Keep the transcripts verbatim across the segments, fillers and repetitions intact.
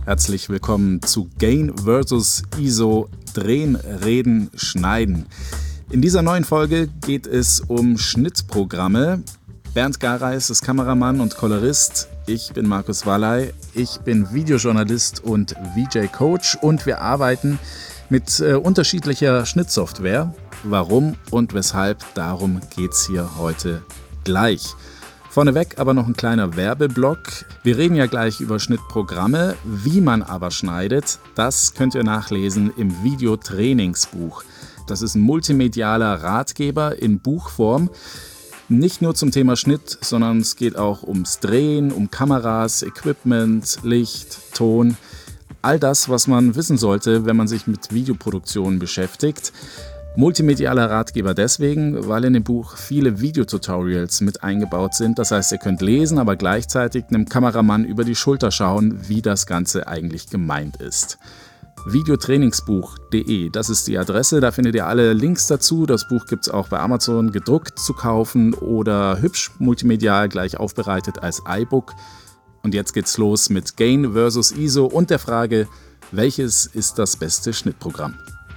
Herzlich willkommen zu Gain versus. I S O, Drehen, Reden, Schneiden. In dieser neuen Folge geht es um Schnittprogramme. Bernd Gareis ist Kameramann und Kolorist. Ich bin Markus Wallay. Ich bin Videojournalist und V J-Coach und wir arbeiten mit äh, unterschiedlicher Schnittsoftware. Warum und weshalb, darum geht's hier heute gleich. Vorneweg aber noch ein kleiner Werbeblock. Wir reden ja gleich über Schnittprogramme. Wie man aber schneidet, das könnt ihr nachlesen im Videotrainingsbuch. Das ist ein multimedialer Ratgeber in Buchform. Nicht nur zum Thema Schnitt, sondern es geht auch ums Drehen, um Kameras, Equipment, Licht, Ton. All das, was man wissen sollte, wenn man sich mit Videoproduktion beschäftigt. Multimedialer Ratgeber deswegen, weil in dem Buch viele Videotutorials mit eingebaut sind. Das heißt, ihr könnt lesen, aber gleichzeitig einem Kameramann über die Schulter schauen, wie das Ganze eigentlich gemeint ist. videotrainingsbuch punkt de, das ist die Adresse, da findet ihr alle Links dazu. Das Buch gibt es auch bei Amazon gedruckt zu kaufen oder hübsch multimedial gleich aufbereitet als iBook. Und jetzt geht's los mit Gain versus. I S O und der Frage, welches ist das beste Schnittprogramm?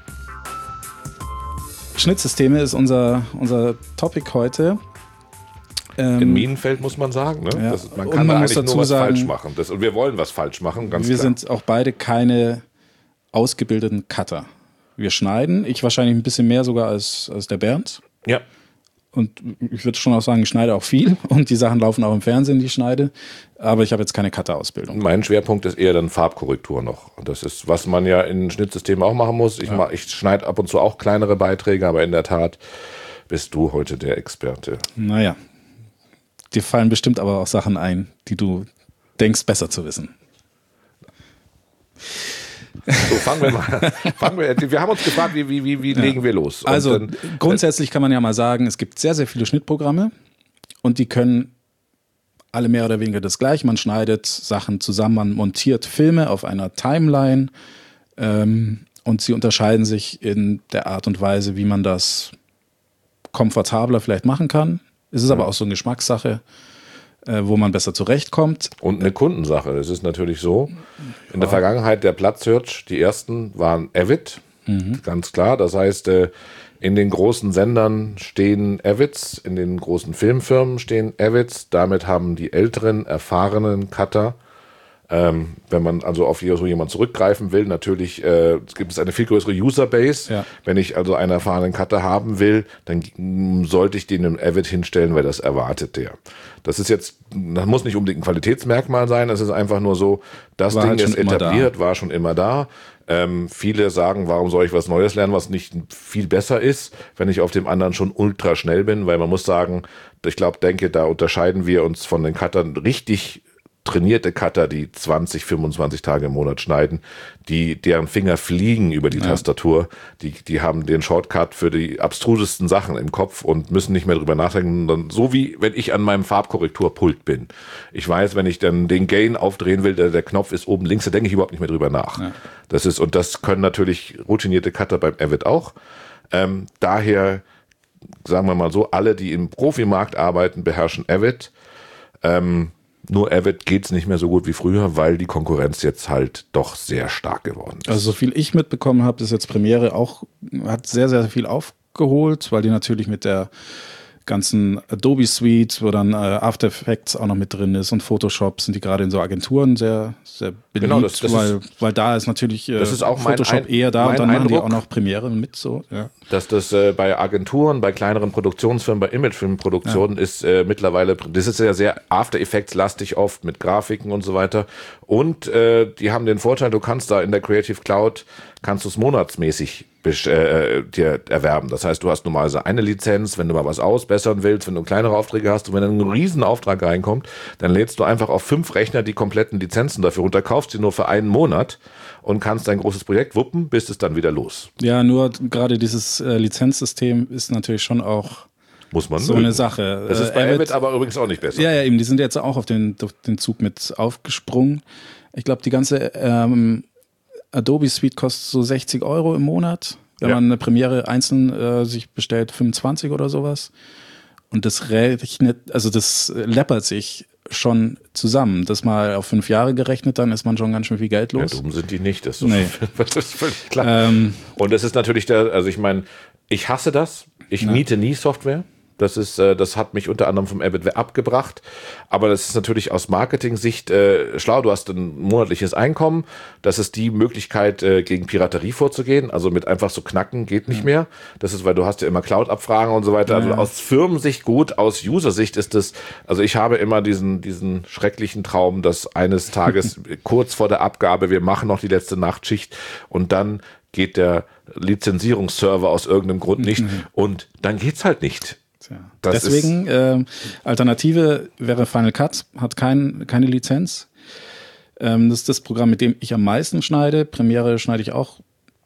Schnittsysteme ist unser, unser Topic heute. Ähm, In Minenfeld muss man sagen, ne? Ja. Das, man kann man da muss eigentlich dazu nur was sagen, falsch machen. Das, und wir wollen was falsch machen, ganz wir klar. sind auch beide keine ausgebildeten Cutter. Wir schneiden, ich wahrscheinlich ein bisschen mehr sogar als, als der Bernd. Ja. Und ich würde schon auch sagen, ich schneide auch viel und die Sachen laufen auch im Fernsehen, die ich schneide. Aber ich habe jetzt keine Cutter-Ausbildung. Mein Schwerpunkt ist eher dann Farbkorrektur noch. Und das ist, was man ja in Schnittsystemen auch machen muss. Ich, Ja. mach, ich schneide ab und zu auch kleinere Beiträge, aber in der Tat bist du heute der Experte. Naja, dir fallen bestimmt aber auch Sachen ein, die du denkst, besser zu wissen. So, fangen wir mal. fangen wir, wir haben uns gefragt, wie, wie, wie, wie Ja. legen wir los? Und Also dann, grundsätzlich kann man ja mal sagen, es gibt sehr, sehr viele Schnittprogramme und die können alle mehr oder weniger das gleiche. Man schneidet Sachen zusammen, man montiert Filme auf einer Timeline ähm, und sie unterscheiden sich in der Art und Weise, wie man das komfortabler vielleicht machen kann. Es ist aber auch so eine Geschmackssache, äh, wo man besser zurechtkommt. Und eine Kundensache. Es ist natürlich so, in der Vergangenheit der Platzhirsch, die ersten waren Avid, mhm. ganz klar. Das heißt, in den großen Sendern stehen Avids, in den großen Filmfirmen stehen Avids. Damit haben die älteren, erfahrenen Cutter, ähm, wenn man also auf so jemanden zurückgreifen will, natürlich äh, gibt es eine viel größere Userbase. Ja. Wenn ich also einen erfahrenen Cutter haben will, dann sollte ich den im Avid hinstellen, weil das erwartet der. Das ist jetzt, das muss nicht unbedingt ein Qualitätsmerkmal sein, es ist einfach nur so, das war Ding halt ist etabliert, war schon immer da. Ähm, viele sagen, warum soll ich was Neues lernen, was nicht viel besser ist, wenn ich auf dem anderen schon ultra schnell bin, weil man muss sagen, ich glaube, denke, da unterscheiden wir uns von den Cuttern richtig trainierte Cutter, die zwanzig, fünfundzwanzig Tage im Monat schneiden, die, deren Finger fliegen über die ja. Tastatur, die, die haben den Shortcut für die abstrusesten Sachen im Kopf und müssen nicht mehr drüber nachdenken, so wie wenn ich an meinem Farbkorrekturpult bin. Ich weiß, wenn ich dann den Gain aufdrehen will, der, der Knopf ist oben links, da denke ich überhaupt nicht mehr drüber nach. Ja. Das ist, und das können natürlich routinierte Cutter beim Avid auch. Ähm, daher, sagen wir mal so, alle, die im Profimarkt arbeiten, beherrschen Avid. Ähm, Nur Avid geht es nicht mehr so gut wie früher, weil die Konkurrenz jetzt halt doch sehr stark geworden ist. Also so viel ich mitbekommen habe, ist jetzt Premiere auch, hat sehr, sehr viel aufgeholt, weil die natürlich mit der ganzen Adobe Suite, wo dann äh, After Effects auch noch mit drin ist und Photoshop, sind die gerade in so Agenturen sehr, sehr beliebt, genau, das, das weil, ist, weil da ist natürlich äh, das ist auch Photoshop mein, eher da und dann Eindruck, machen die auch noch Premiere mit. So, ja. Dass das äh, bei Agenturen, bei kleineren Produktionsfirmen, bei Imagefilmproduktionen ja. ist äh, mittlerweile, das ist ja sehr After Effects lastig oft mit Grafiken und so weiter. Und äh, die haben den Vorteil, du kannst da in der Creative Cloud, kannst du es monatsmäßig äh, dir erwerben. Das heißt, du hast normalerweise eine Lizenz, wenn du mal was ausbessern willst, wenn du kleinere Aufträge hast und wenn dann ein Riesenauftrag reinkommt, dann lädst du einfach auf fünf Rechner die kompletten Lizenzen dafür runter, kaufst die nur für einen Monat und kannst dein großes Projekt wuppen, bist es dann wieder los. Ja, nur gerade dieses äh, Lizenzsystem ist natürlich schon auch Muss man so mögen. eine Sache. Das ist bei Avid, Avid aber übrigens auch nicht besser. Ja, ja, eben, die sind jetzt auch auf den, auf den Zug mit aufgesprungen. Ich glaube, die ganze ähm, Adobe Suite kostet so sechzig Euro im Monat. Wenn ja. man eine Premiere einzeln äh, sich bestellt, fünfundzwanzig oder sowas. Und das rechnet, also das läppert sich schon zusammen. Das mal auf fünf Jahre gerechnet, dann ist man schon ganz schön viel Geld los. Ja, dumm sind die nicht, das ist, nee. das ist völlig klar. Ähm, und das ist natürlich der, also ich meine, ich hasse das. Ich ja. miete nie Software. Das ist, das hat mich unter anderem vom Avid abgebracht. Aber das ist natürlich aus Marketing-Sicht äh, schlau. Du hast ein monatliches Einkommen. Das ist die Möglichkeit, äh, gegen Piraterie vorzugehen. Also mit einfach so knacken geht nicht ja. mehr. Das ist, weil du hast ja immer Cloud-Abfragen und so weiter. Also ja. aus Firmensicht gut, aus User-Sicht ist das, also ich habe immer diesen, diesen schrecklichen Traum, dass eines Tages kurz vor der Abgabe, wir machen noch die letzte Nachtschicht und dann geht der Lizenzierungsserver aus irgendeinem Grund nicht mhm. und dann geht's halt nicht. Das Deswegen, äh, Alternative wäre Final Cut, hat kein, keine Lizenz. Ähm, das ist das Programm, mit dem ich am meisten schneide. Premiere schneide ich auch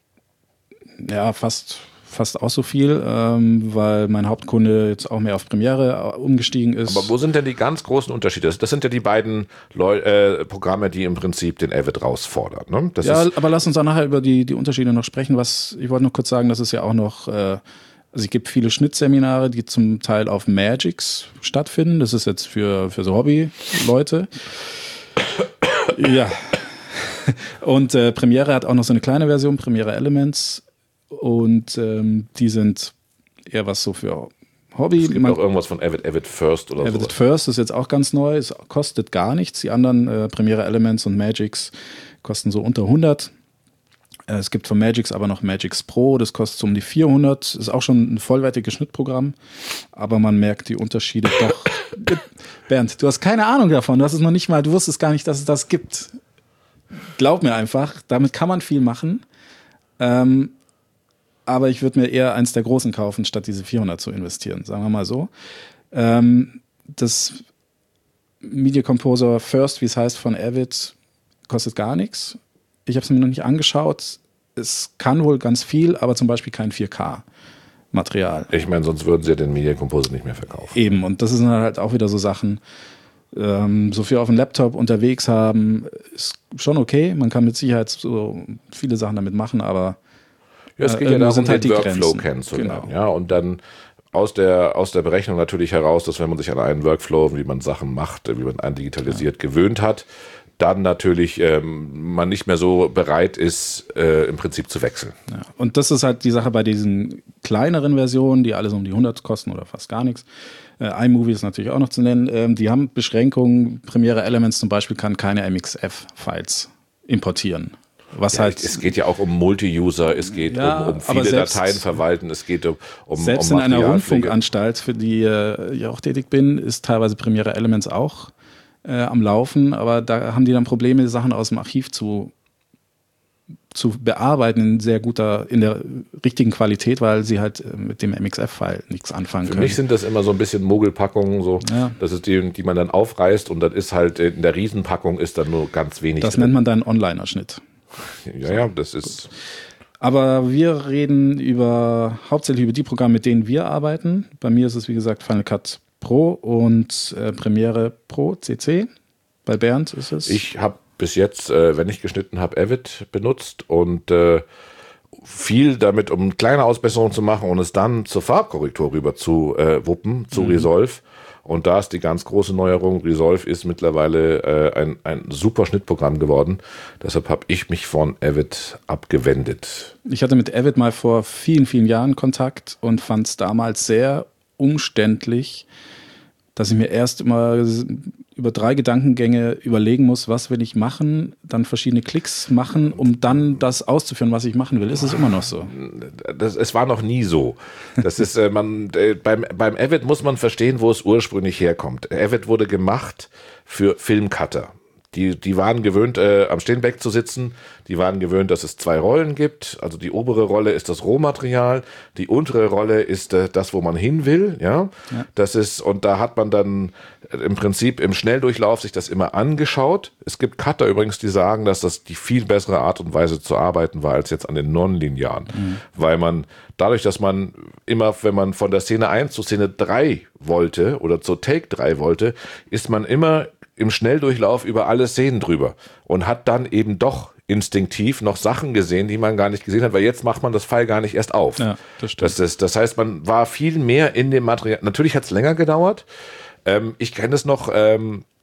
ja, fast, fast auch so viel, ähm, weil mein Hauptkunde jetzt auch mehr auf Premiere umgestiegen ist. Aber wo sind denn die ganz großen Unterschiede? Das sind ja die beiden Leu- äh, Programme, die im Prinzip den Avid rausfordern. Ne? Das ja, ist aber lass uns auch nachher über die, die Unterschiede noch sprechen. Was, ich wollte noch kurz sagen, das ist ja auch noch... Äh, Also es gibt viele Schnittseminare, die zum Teil auf Magix stattfinden. Das ist jetzt für, für so Hobby-Leute. Ja. Und äh, Premiere hat auch noch so eine kleine Version, Premiere Elements. Und ähm, die sind eher was so für Hobby. Es gibt Man, auch irgendwas von Avid, Avid First oder so. Avid First ist jetzt auch ganz neu. Es kostet gar nichts. Die anderen äh, Premiere Elements und Magix kosten so unter hundert. Es gibt von Magix aber noch Magix Pro, das kostet so um die vierhundert, ist auch schon ein vollwertiges Schnittprogramm, aber man merkt die Unterschiede doch. Bernd, du hast keine Ahnung davon, du hast es noch nicht mal, du wusstest gar nicht, dass es das gibt. Glaub mir einfach, damit kann man viel machen, ähm, aber ich würde mir eher eins der großen kaufen, statt diese vierhundert zu investieren, sagen wir mal so. Ähm, das Media Composer First, wie es heißt, von Avid, kostet gar nichts. Ich habe es mir noch nicht angeschaut. Es kann wohl ganz viel, aber zum Beispiel kein vier K-Material. Ich meine, sonst würden sie ja den Media Composer nicht mehr verkaufen. Eben, und das sind halt auch wieder so Sachen, ähm, so viel auf dem Laptop unterwegs haben, ist schon okay. Man kann mit Sicherheit so viele Sachen damit machen, aber ja, es geht äh, ja darum, halt den Workflow kennenzulernen. Genau. Ja, und dann aus der, aus der Berechnung natürlich heraus, dass wenn man sich an einen Workflow, wie man Sachen macht, wie man einen digitalisiert, ja. gewöhnt hat, dann natürlich ähm, man nicht mehr so bereit ist, äh, im Prinzip zu wechseln. Ja, und das ist halt die Sache bei diesen kleineren Versionen, die alles um die hundert kosten oder fast gar nichts. Äh, iMovie ist natürlich auch noch zu nennen. Ähm, die haben Beschränkungen. Premiere Elements zum Beispiel kann keine M X F-Files importieren. Was ja, halt, es geht ja auch um Multi-User, es geht ja, um, um viele selbst, Dateien verwalten, es geht um, um Selbst um in einer Rundfunkanstalt, für die äh, ich auch tätig bin, ist teilweise Premiere Elements auch Äh, am Laufen, aber da haben die dann Probleme, Sachen aus dem Archiv zu, zu bearbeiten in sehr guter, in der richtigen Qualität, weil sie halt mit dem M X F-File nichts anfangen Für können. Für mich sind das immer so ein bisschen Mogelpackungen, so. Ja. Das ist die, die man dann aufreißt und das ist halt, in der Riesenpackung ist dann nur ganz wenig Das drin. nennt man dann Onliner-Schnitt. Ja, ja, das ist... Aber wir reden über, hauptsächlich über die Programme, mit denen wir arbeiten. Bei mir ist es, wie gesagt, Final Cut Pro und äh, Premiere Pro C C. Bei Bernd ist es. Ich habe bis jetzt, äh, wenn ich geschnitten habe, Avid benutzt und äh, viel damit, um kleine Ausbesserungen zu machen und es dann zur Farbkorrektur rüber zu äh, wuppen, zu mhm. Resolve. Und da ist die ganz große Neuerung. Resolve ist mittlerweile äh, ein, ein super Schnittprogramm geworden. Deshalb habe ich mich von Avid abgewendet. Ich hatte mit Avid mal vor vielen, vielen Jahren Kontakt und fand es damals sehr umständlich, dass ich mir erst immer über drei Gedankengänge überlegen muss, was will ich machen, dann verschiedene Klicks machen, um dann das auszuführen, was ich machen will. Ist es immer noch so? Das, es war noch nie so. Das ist, äh, man, äh, beim, beim Avid muss man verstehen, wo es ursprünglich herkommt. Avid wurde gemacht für Filmcutter. Die, die waren gewöhnt, äh, am Steenbeck zu sitzen. Die waren gewöhnt, dass es zwei Rollen gibt. Also die obere Rolle ist das Rohmaterial. Die untere Rolle ist äh, das, wo man hin will. Ja? Ja. Das ist, und da hat man dann äh, im Prinzip im Schnelldurchlauf sich das immer angeschaut. Es gibt Cutter übrigens, die sagen, dass das die viel bessere Art und Weise zu arbeiten war, als jetzt an den Nonlinearen. Mhm. Weil man dadurch, dass man immer, wenn man von der Szene eins zu Szene drei wollte oder zur Take drei wollte, ist man immer im Schnelldurchlauf über alle Szenen drüber und hat dann eben doch instinktiv noch Sachen gesehen, die man gar nicht gesehen hat, weil jetzt macht man das File gar nicht erst auf. Ja, das stimmt. Das, ist, das heißt, man war viel mehr in dem Material. Natürlich hat es länger gedauert. Ähm, ich kenne es noch, ähm,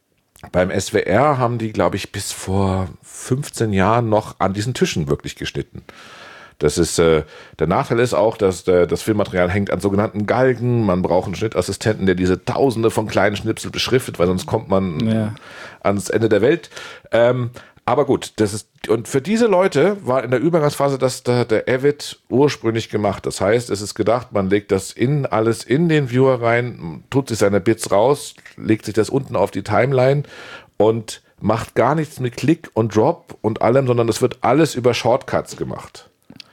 beim S W R haben die, glaube ich, bis vor fünfzehn Jahren noch an diesen Tischen wirklich geschnitten. Das ist, äh, der Nachteil ist auch, dass äh, das Filmmaterial hängt an sogenannten Galgen. Man braucht einen Schnittassistenten, der diese Tausende von kleinen Schnipsel beschriftet, weil sonst kommt man ja. ans Ende der Welt. Ähm, aber gut, das ist, und für diese Leute war in der Übergangsphase das der, der Avid ursprünglich gemacht. Das heißt, es ist gedacht, man legt das in alles in den Viewer rein, tut sich seine Bits raus, legt sich das unten auf die Timeline und macht gar nichts mit Klick und Drop und allem, sondern es wird alles über Shortcuts gemacht.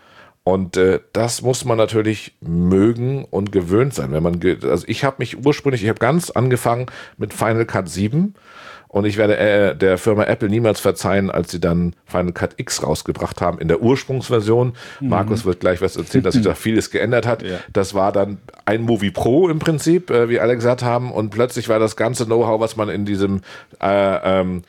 Und äh, das muss man natürlich mögen und gewöhnt sein. Wenn man, ge- also ich habe mich ursprünglich, ich habe ganz angefangen mit Final Cut sieben und ich werde äh, der Firma Apple niemals verzeihen, als sie dann Final Cut X rausgebracht haben in der Ursprungsversion. Mhm. Markus wird gleich was erzählen, dass sich da vieles geändert hat. Ja. Das war dann ein Movie Pro im Prinzip, äh, wie alle gesagt haben, und plötzlich war das ganze Know-how, was man in diesem äh, ähm,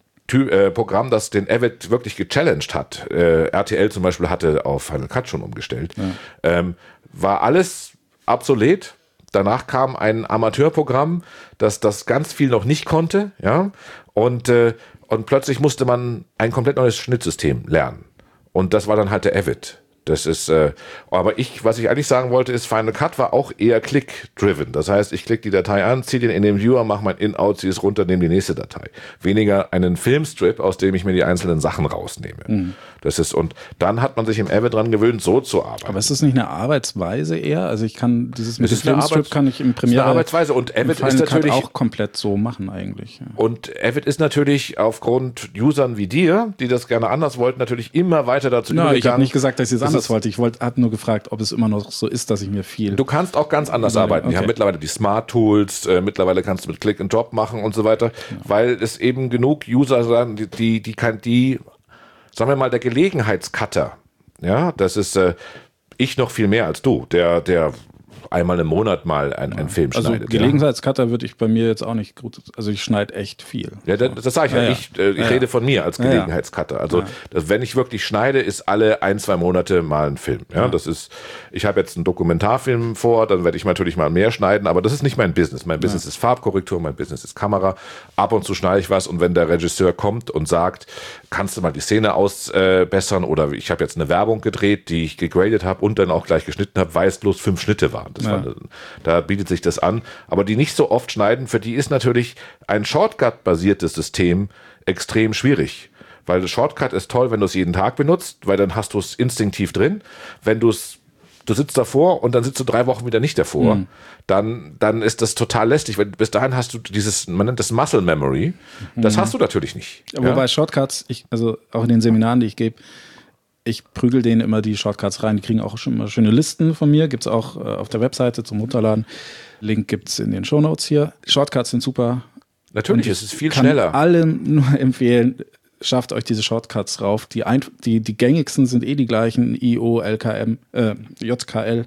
Äh, Programm, das den Avid wirklich gechallenged hat. Äh, R T L zum Beispiel hatte auf Final Cut schon umgestellt. Ja. Ähm, war alles obsolet. Danach kam ein Amateurprogramm, das das ganz viel noch nicht konnte. Ja? Und, äh, und plötzlich musste man ein komplett neues Schnittsystem lernen. Und das war dann halt der Avid. Das ist, äh, aber ich, was ich eigentlich sagen wollte, ist, Final Cut war auch eher Click-driven. Das heißt, ich klicke die Datei an, ziehe den in den Viewer, mache mein In-Out, ziehe es runter, nehme die nächste Datei. Weniger einen Filmstrip, aus dem ich mir die einzelnen Sachen rausnehme. Mhm. Das ist, und dann hat man sich im Avid dran gewöhnt, so zu arbeiten. Aber ist das nicht eine Arbeitsweise eher? Also ich kann dieses mit dem Filmstrip Arbeits- kann ich im Premiere eine Arbeitsweise und Avid ist natürlich auch komplett so machen eigentlich. Ja. Und Avid ist natürlich aufgrund Usern wie dir, die das gerne anders wollten, natürlich immer weiter dazu no, übergegangen. Ich habe nicht gesagt, dass ich es anders wollte. Ich wollte, habe nur gefragt, ob es immer noch so ist, dass ich mir viel. Du kannst auch ganz anders okay. arbeiten. Die haben mittlerweile die Smart Tools, äh, mittlerweile kannst du mit Click and Drop machen und so weiter, ja. weil es eben genug User sind, die, die, die kann die sagen wir mal, der Gelegenheitscutter, ja, das ist äh, ich noch viel mehr als du, der, der einmal im Monat mal ein, einen Film also schneidet. Gelegenheitscutter ja. würde ich bei mir jetzt auch nicht gut, also ich schneide echt viel. Ja, das, das sage ich ja, ja. ich, äh, ich ja, rede von mir als Gelegenheitscutter. Also, ja. das, wenn ich wirklich schneide, ist alle ein, zwei Monate mal ein Film. Ja, ja. das ist, ich habe jetzt einen Dokumentarfilm vor, dann werde ich natürlich mal mehr schneiden, aber das ist nicht mein Business. Mein Business ja. ist Farbkorrektur, mein Business ist Kamera. Ab und zu schneide ich was und wenn der Regisseur kommt und sagt, kannst du mal die Szene ausbessern äh, oder ich habe jetzt eine Werbung gedreht, die ich gegradet habe und dann auch gleich geschnitten habe, weil es bloß fünf Schnitte waren. Das ja. war, da bietet sich das an. Aber die nicht so oft schneiden, für die ist natürlich ein Shortcut-basiertes System extrem schwierig. Weil das Shortcut ist toll, wenn du es jeden Tag benutzt, weil dann hast du es instinktiv drin. Wenn du es Du sitzt davor und dann sitzt du drei Wochen wieder nicht davor, mhm. dann, dann ist das total lästig, weil bis dahin hast du dieses, man nennt das Muscle Memory, das mhm. hast du natürlich nicht. Wobei ja? Shortcuts, ich, also auch in den Seminaren, die ich gebe, ich prügel denen immer die Shortcuts rein, die kriegen auch schon mal schöne Listen von mir, gibt es auch äh, auf der Webseite zum Runterladen, Link gibt es in den Shownotes hier. Shortcuts sind super. Natürlich, es ist viel schneller. Ich kann allen nur empfehlen, schafft euch diese Shortcuts rauf. Die, ein, die, die gängigsten sind eh die gleichen, I O, L K M, äh, J K L.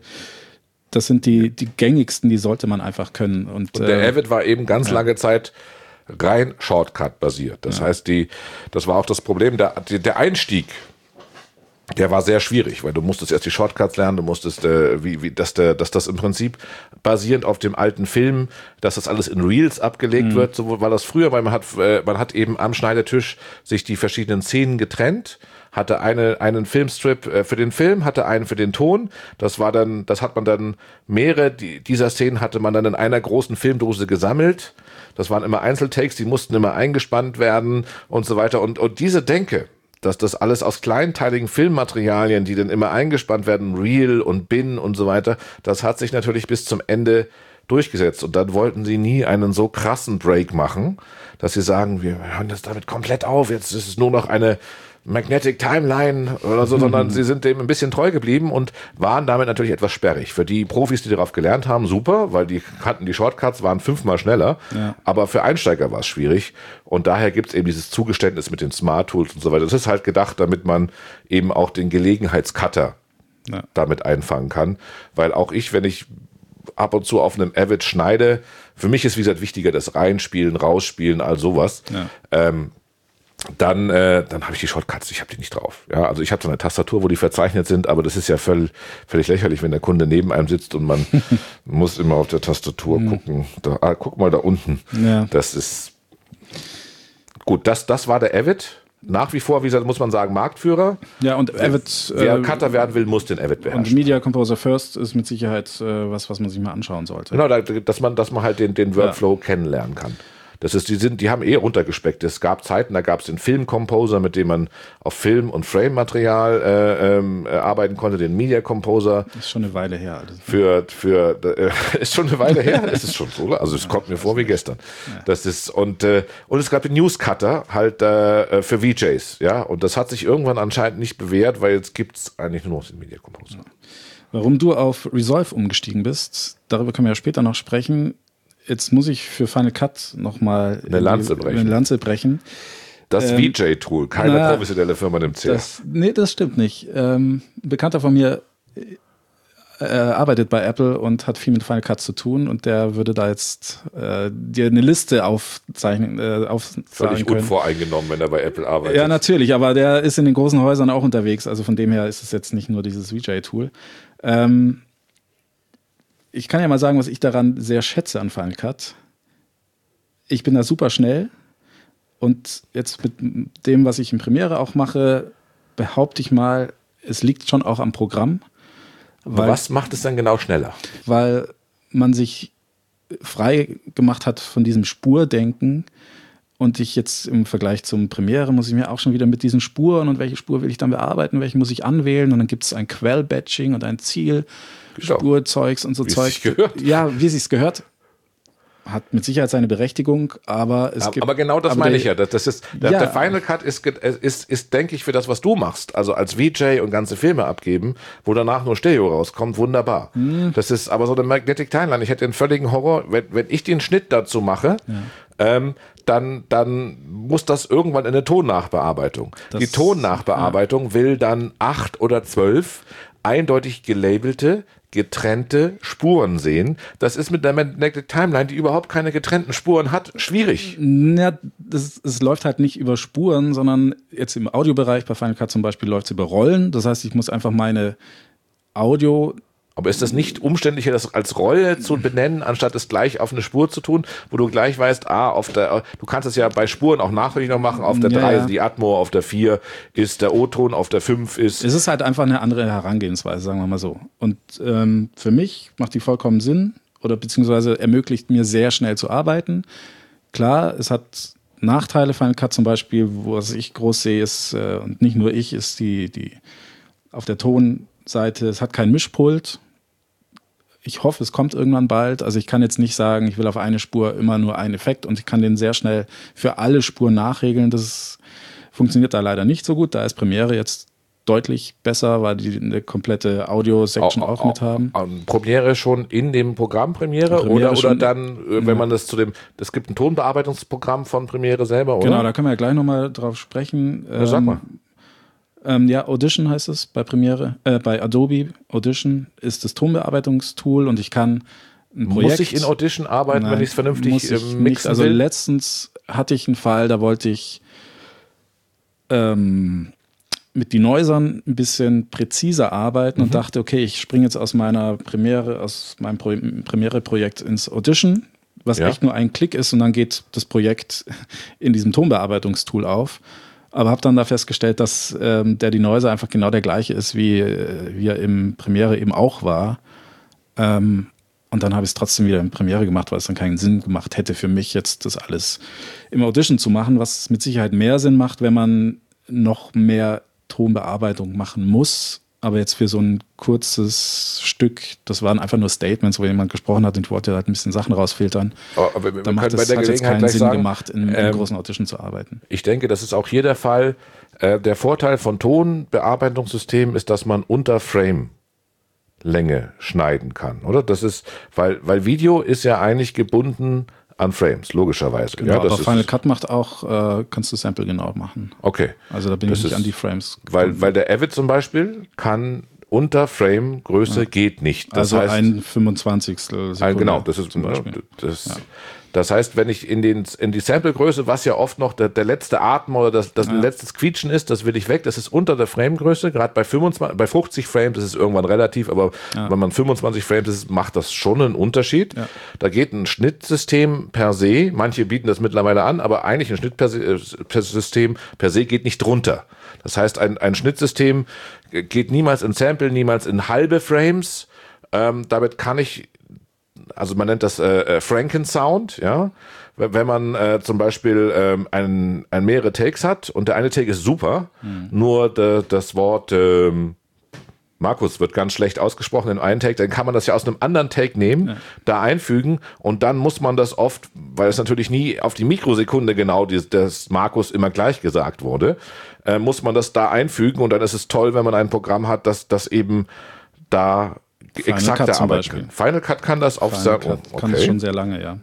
Das sind die, die gängigsten, die sollte man einfach können. Und, und der äh, Avid war eben ganz ja. lange Zeit rein Shortcut basiert. Das ja. heißt, die, das war auch das Problem, der, der Einstieg, der war sehr schwierig, weil du musstest erst die Shortcuts lernen, du musstest, äh, wie, wie, dass, der, dass das im Prinzip basierend auf dem alten Film, dass das alles in Reels abgelegt mhm. wird, so war das früher, weil man hat, äh, man hat eben am Schneidetisch sich die verschiedenen Szenen getrennt, hatte eine, einen Filmstrip äh, für den Film, hatte einen für den Ton, das war dann, das hat man dann, mehrere die, dieser Szenen hatte man dann in einer großen Filmdose gesammelt, das waren immer Einzeltakes, die mussten immer eingespannt werden und so weiter und, und diese Denke, dass das alles aus kleinteiligen Filmmaterialien, die dann immer eingespannt werden, Reel und Bin und so weiter, das hat sich natürlich bis zum Ende durchgesetzt. Und dann wollten sie nie einen so krassen Break machen, dass sie sagen, wir hören das damit komplett auf, jetzt ist es nur noch eine Magnetic Timeline oder so, mhm. sondern sie sind dem ein bisschen treu geblieben und waren damit natürlich etwas sperrig. Für die Profis, die darauf gelernt haben, super, weil die kannten die Shortcuts, waren fünfmal schneller, ja. aber für Einsteiger war es schwierig und daher gibt es eben dieses Zugeständnis mit den Smart Tools und so weiter. Das ist halt gedacht, damit man eben auch den Gelegenheitscutter ja. damit einfangen kann, weil auch ich, wenn ich ab und zu auf einem Avid schneide, für mich ist wie gesagt wichtiger das Reinspielen, Rausspielen, all sowas. Ja. Ähm, Dann, äh, dann habe ich die Shortcuts, ich habe die nicht drauf. Ja, also ich habe so eine Tastatur, wo die verzeichnet sind, aber das ist ja völlig, völlig lächerlich, wenn der Kunde neben einem sitzt und man muss immer auf der Tastatur gucken. Da, ah, guck mal da unten. Ja. Das ist gut, das, das war der Avid. Nach wie vor, wie gesagt, muss man sagen, Marktführer. Ja, und Avid. Wer äh, Cutter werden will, muss den Avid beherrschen. Und Media Composer First ist mit Sicherheit äh, was, was man sich mal anschauen sollte. Genau, da, dass man, dass man halt den, den Workflow ja. kennenlernen kann. Das ist, die sind, die haben eh runtergespeckt. Es gab Zeiten, da gab es den Film-Composer, mit dem man auf Film- und Frame-Material äh, ähm, arbeiten konnte, den Media Composer. Das ist schon eine Weile her. Alles. Für, für, äh, ist schon eine Weile her. Es ist schon so, also es ja, kommt mir vor wie gestern. Ja. Das ist, und, äh, und es gab den News-Cutter halt äh, für V Js, ja. Und das hat sich irgendwann anscheinend nicht bewährt, weil jetzt gibt's eigentlich nur noch den Media Composer. Ja. Warum du auf Resolve umgestiegen bist, darüber können wir ja später noch sprechen. Jetzt muss ich für Final Cut nochmal eine Lanze brechen. Eine Lanze brechen. Das ähm, V J-Tool, keine na, professionelle Firma nimmt es her. Nee, das stimmt nicht. Ähm, ein Bekannter von mir äh, arbeitet bei Apple und hat viel mit Final Cut zu tun und der würde da jetzt äh, dir eine Liste aufzeichnen, äh, aufzeigen Völlig können. Unvoreingenommen, wenn er bei Apple arbeitet. Ja, natürlich, aber der ist in den großen Häusern auch unterwegs, also von dem her ist es jetzt nicht nur dieses V J-Tool. Ähm, Ich kann ja mal sagen, was ich daran sehr schätze an Final Cut. Ich bin da super schnell und jetzt mit dem, was ich in Premiere auch mache, behaupte ich mal, es liegt schon auch am Programm. Weil, was macht es dann genau schneller? Weil man sich frei gemacht hat von diesem Spurdenken und ich jetzt im Vergleich zum Premiere muss ich mir auch schon wieder mit diesen Spuren und welche Spur will ich dann bearbeiten, welche muss ich anwählen und dann gibt es ein Quell-Batching und ein Ziel. Genau. Spurzeugs und so wie Zeug. Wie es gehört. Ja, wie es sich gehört. Hat mit Sicherheit seine Berechtigung, aber es aber, gibt... Aber genau das meine der, ich ja. Das, das ist, der, ja. der Final Cut ist, ist, ist, denke ich, für das, was du machst, also als V J und ganze Filme abgeben, wo danach nur Stereo rauskommt, wunderbar. Hm. Das ist aber so der Magnetic Timeline. Ich hätte den völligen Horror, wenn, wenn ich den Schnitt dazu mache, ja. ähm, dann, dann muss das irgendwann in eine Tonnachbearbeitung. Das, Die Tonnachbearbeitung ja. will dann acht oder zwölf eindeutig gelabelte, getrennte Spuren sehen. Das ist mit der Magnetic Timeline, die überhaupt keine getrennten Spuren hat, schwierig. Ja, das, es läuft halt nicht über Spuren, sondern jetzt im Audiobereich bei Final Cut zum Beispiel läuft es über Rollen. Das heißt, ich muss einfach meine Audio... Aber ist das nicht umständlicher, das als Rolle zu benennen, anstatt es gleich auf eine Spur zu tun, wo du gleich weißt, ah, auf der, du kannst es ja bei Spuren auch nachträglich noch machen, auf der ja, drei ja. die Atmo, auf der vier ist der O-Ton, auf der fünf ist... Es ist halt einfach eine andere Herangehensweise, sagen wir mal so. Und ähm, für mich macht die vollkommen Sinn oder beziehungsweise ermöglicht mir sehr schnell zu arbeiten. Klar, es hat Nachteile, Final Cut zum Beispiel, was ich groß sehe, ist, äh, und nicht nur ich, ist die, die auf der Tonseite, es hat kein Mischpult. Ich hoffe, es kommt irgendwann bald. Also ich kann jetzt nicht sagen, ich will auf eine Spur immer nur einen Effekt und ich kann den sehr schnell für alle Spuren nachregeln. Das ist, funktioniert da leider nicht so gut. Da ist Premiere jetzt deutlich besser, weil die eine komplette Audio-Section auch, auch mit haben. Premiere schon in dem Programm Premiere, Premiere oder, oder dann, wenn ja. man das zu dem, es gibt ein Tonbearbeitungsprogramm von Premiere selber, oder? Genau, da können wir ja gleich nochmal drauf sprechen. Ja, sag mal. Ähm, ja, Audition heißt es bei Premiere, äh, bei Adobe Audition ist das Tonbearbeitungstool und ich kann ein Projekt... Muss ich in Audition arbeiten, Nein, wenn ich es vernünftig muss ich mixen nicht. Also will? letztens hatte ich einen Fall, da wollte ich ähm, mit Denoisern ein bisschen präziser arbeiten mhm. und dachte, okay, ich springe jetzt aus meiner Premiere, aus meinem Pro- Premiere-Projekt ins Audition, was ja. echt nur ein Klick ist und dann geht das Projekt in diesem Tonbearbeitungstool auf. Aber habe dann da festgestellt, dass ähm, der Denoiser einfach genau der gleiche ist, wie, äh, wie er im Premiere eben auch war. Ähm, und dann habe ich es trotzdem wieder in Premiere gemacht, weil es dann keinen Sinn gemacht hätte für mich, jetzt das alles im Audition zu machen, was mit Sicherheit mehr Sinn macht, wenn man noch mehr Tonbearbeitung machen muss. Aber jetzt für so ein kurzes Stück, das waren einfach nur Statements, wo jemand gesprochen hat und ich wollte halt ein bisschen Sachen rausfiltern. Oh, aber wir da macht es, hat jetzt keinen Sinn sagen, gemacht, in, in ähm, großen Audition zu arbeiten. Ich denke, das ist auch hier der Fall. Äh, der Vorteil von Tonbearbeitungssystemen ist, dass man unter Frame-Länge schneiden kann, oder? Das ist, weil, weil Video ist ja eigentlich gebunden an Frames, logischerweise. Genau, ja, das aber ist Final Cut macht auch, äh, kannst du Sample genau machen. Okay. Also da bin das ich nicht ist, an die Frames weil, weil der Avid zum Beispiel kann unter Frame-Größe ja. geht nicht. Das also heißt, ein fünfundzwanzigstel Sekunde ein, genau, das ist zum Beispiel. Das, ja. Das heißt, wenn ich in, den, in die Samplegröße, was ja oft noch der, der letzte Atmen oder das, das ja. letzte Quietschen ist, das will ich weg. Das ist unter der Framegröße. Gerade bei, fünfundzwanzig, bei fünfzig Frames ist es irgendwann relativ, aber ja. wenn man fünfundzwanzig Frames ist, macht das schon einen Unterschied. Ja. Da geht ein Schnittsystem per se, manche bieten das mittlerweile an, aber eigentlich ein Schnittsystem per se geht nicht drunter. Das heißt, ein, ein Schnittsystem geht niemals in Sample, niemals in halbe Frames. Ähm, damit kann ich, also man nennt das äh, Franken-Sound, ja. Wenn man äh, zum Beispiel ähm, ein, ein mehrere Takes hat und der eine Take ist super, mhm. nur de, das Wort ähm, Markus wird ganz schlecht ausgesprochen in einen Take, dann kann man das ja aus einem anderen Take nehmen, ja. da einfügen und dann muss man das oft, weil es natürlich nie auf die Mikrosekunde genau des, des Markus immer gleich gesagt wurde, äh, muss man das da einfügen und dann ist es toll, wenn man ein Programm hat, das, das eben da Final exakte Cut zum Arbeit Beispiel. kann. Final Cut kann das auf Final sehr, Cut oh, okay. kann es schon sehr lange, ja.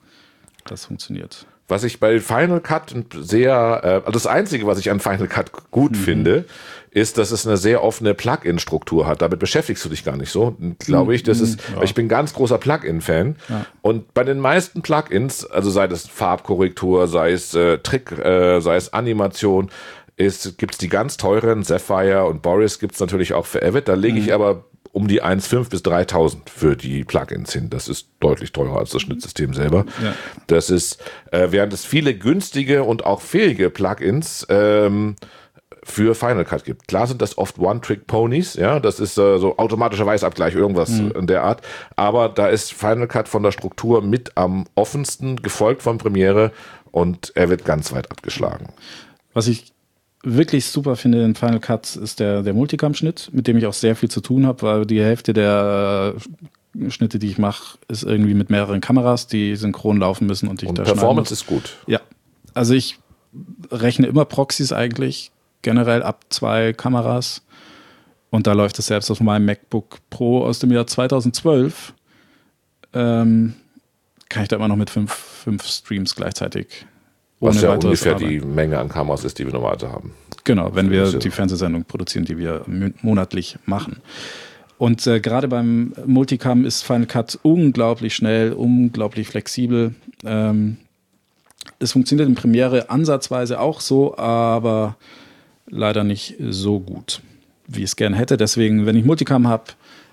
Das funktioniert. Was ich bei Final Cut sehr, äh, also das Einzige, was ich an Final Cut gut mhm. finde, ist, dass es eine sehr offene Plugin-Struktur hat. Damit beschäftigst du dich gar nicht so, glaube ich. Das ist, ja. Ich bin ganz großer Plugin-Fan. Ja. Und bei den meisten Plugins, also sei es Farbkorrektur, sei es äh, Trick, äh, sei es Animation, gibt es die ganz teuren, Sapphire und Boris gibt es natürlich auch für Avid. Da lege ich mhm. aber um die eins Komma fünf bis dreitausend für die Plugins hin. Das ist deutlich teurer als das Schnittsystem selber. Ja. Das ist, äh, während es viele günstige und auch fähige Plugins ähm, für Final Cut gibt. Klar sind das oft One-Trick-Ponies, ja, das ist äh, so automatischer Weißabgleich, irgendwas mhm. in der Art. Aber da ist Final Cut von der Struktur mit am offensten, gefolgt von Premiere und er wird ganz weit abgeschlagen. Was ich wirklich super finde in Final Cut ist der, der Multicam-Schnitt, mit dem ich auch sehr viel zu tun habe, weil die Hälfte der Schnitte, die ich mache, ist irgendwie mit mehreren Kameras, die synchron laufen müssen und ich und da Performance ist gut. Ja, also ich rechne immer Proxys eigentlich, generell ab zwei Kameras und da läuft es selbst auf meinem MacBook Pro aus dem Jahr zweitausendzwölf, ähm, kann ich da immer noch mit fünf, fünf Streams gleichzeitig. Was ja ungefähr die Menge an Kameras ist, die wir normalerweise haben. Genau, wenn wir die Fernsehsendung produzieren, die wir monatlich machen. Und äh, gerade beim Multicam ist Final Cut unglaublich schnell, unglaublich flexibel. Ähm, es funktioniert in Premiere ansatzweise auch so, aber leider nicht so gut, wie ich es gerne hätte. Deswegen, wenn ich Multicam habe,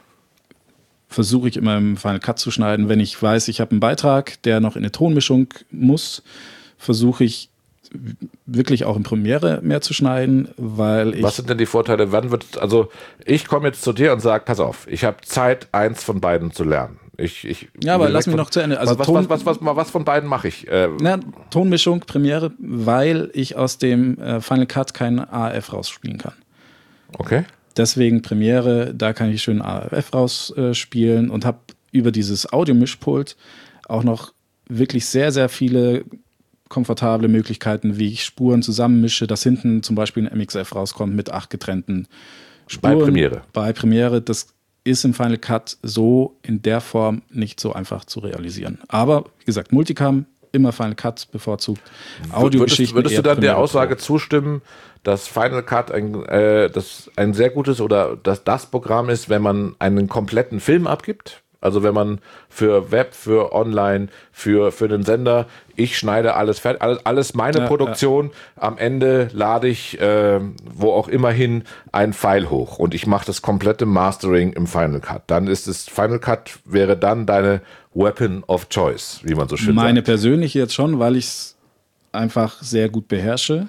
versuche ich immer im Final Cut zu schneiden. Wenn ich weiß, ich habe einen Beitrag, der noch in eine Tonmischung muss, versuche ich wirklich auch in Premiere mehr zu schneiden, weil ich... Was sind denn die Vorteile? Wann wird, also ich komme jetzt zu dir und sage, pass auf, ich habe Zeit, eins von beiden zu lernen. Ich, ich ja, aber lass mich noch zu Ende. Also was, Ton, was, was, was, was von beiden mache ich? Äh, na, Tonmischung, Premiere, weil ich aus dem äh, Final Cut keinen A F rausspielen kann. Okay. Deswegen Premiere, da kann ich schön A F rausspielen äh, und habe über dieses Audiomischpult auch noch wirklich sehr, sehr viele komfortable Möglichkeiten, wie ich Spuren zusammenmische, dass hinten zum Beispiel ein M X F rauskommt mit acht getrennten Spuren. Bei Premiere. Bei Premiere, das ist im Final Cut so in der Form nicht so einfach zu realisieren. Aber wie gesagt, Multicam, immer Final Cut bevorzugt. Audiogeschichten. Würdest, würdest du dann der Aussage Pro. zustimmen, dass Final Cut ein, äh, das ein sehr gutes oder dass das Programm ist, wenn man einen kompletten Film abgibt? Also wenn man für Web, für Online, für, für den Sender, ich schneide alles fertig, alles, alles meine ja, Produktion, ja. Am Ende lade ich, äh, wo auch immer hin, ein File hoch und ich mache das komplette Mastering im Final Cut. Dann ist es, Final Cut wäre dann deine Weapon of Choice, wie man so schön Meine sagt. Meine persönliche jetzt schon, weil ich es einfach sehr gut beherrsche.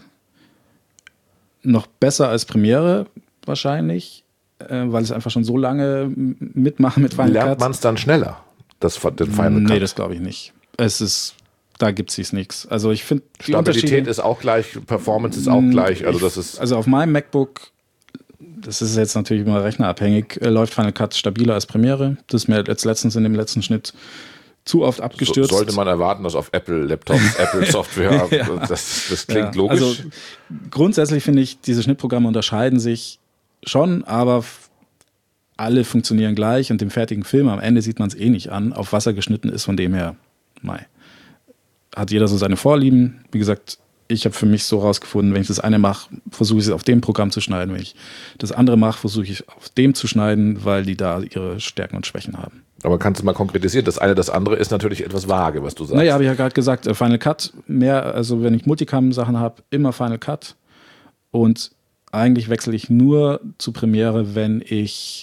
Noch besser als Premiere wahrscheinlich. Weil es einfach schon so lange mitmachen mit Final Cut. Lernt man es dann schneller, das, den Final Cut? Nee, das glaube ich nicht. Es ist, da gibt es nichts. Also ich finde, Stabilität ist auch gleich, Performance ist auch gleich. Also, das ist also auf meinem MacBook, das ist jetzt natürlich immer rechnerabhängig, läuft Final Cut stabiler als Premiere. Das ist mir jetzt letztens in dem letzten Schnitt zu oft abgestürzt. So, sollte man erwarten, dass auf Apple-Laptops, Apple-Software, ja. das, das klingt ja. logisch. Also grundsätzlich finde ich, diese Schnittprogramme unterscheiden sich schon, aber alle funktionieren gleich und dem fertigen Film am Ende sieht man es eh nicht an, auf was er geschnitten ist, von dem her, mei. Hat jeder so seine Vorlieben. Wie gesagt, ich habe für mich so rausgefunden, wenn ich das eine mache, versuche ich es auf dem Programm zu schneiden. Wenn ich das andere mache, versuche ich auf dem zu schneiden, weil die da ihre Stärken und Schwächen haben. Aber kannst du mal konkretisieren? Das eine, das andere ist natürlich etwas vage, was du sagst. Naja, habe ich ja gerade gesagt, Final Cut mehr, also wenn ich Multicam-Sachen habe, immer Final Cut. Und eigentlich wechsle ich nur zu Premiere, wenn ich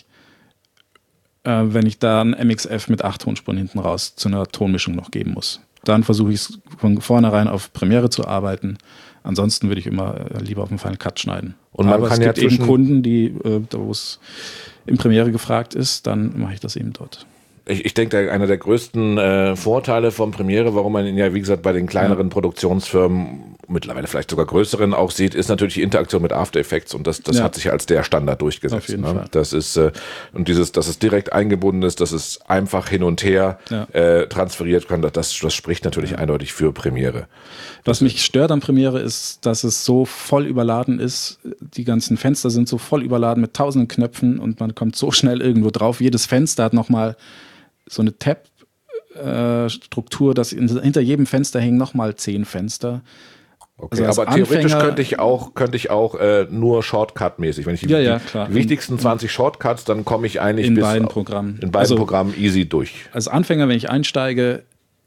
äh, wenn ich da ein M X F mit acht Tonspuren hinten raus zu einer Tonmischung noch geben muss. Dann versuche ich es von vornherein auf Premiere zu arbeiten. Ansonsten würde ich immer lieber auf den Final Cut schneiden. Und man Aber kann es ja gibt eben zwischen Kunden, die, äh, wo es in Premiere gefragt ist, dann mache ich das eben dort. Ich, ich denke, einer der größten äh, Vorteile von Premiere, warum man ihn ja, wie gesagt, bei den kleineren ja. Produktionsfirmen, mittlerweile vielleicht sogar größeren auch sieht, ist natürlich die Interaktion mit After Effects und das, das ja. hat sich als der Standard durchgesetzt. Auf jeden ne? Fall. Das ist, äh, und dieses, dass es direkt eingebunden ist, dass es einfach hin und her ja. äh, transferiert kann, das, das spricht natürlich ja. eindeutig für Premiere. Was mich stört an Premiere ist, dass es so voll überladen ist. Die ganzen Fenster sind so voll überladen mit tausenden Knöpfen und man kommt so schnell irgendwo drauf. Jedes Fenster hat nochmal so eine Tab-Struktur, dass in, hinter jedem Fenster hängen nochmal zehn Fenster. Okay, also aber theoretisch könnte ich auch, könnte ich auch äh, nur Shortcut-mäßig, wenn ich die, ja, ja, die, klar. die wichtigsten zwanzig Shortcuts, dann komme ich eigentlich in bis beiden auf, Programmen. in beiden also, Programmen easy durch. Als Anfänger, wenn ich einsteige,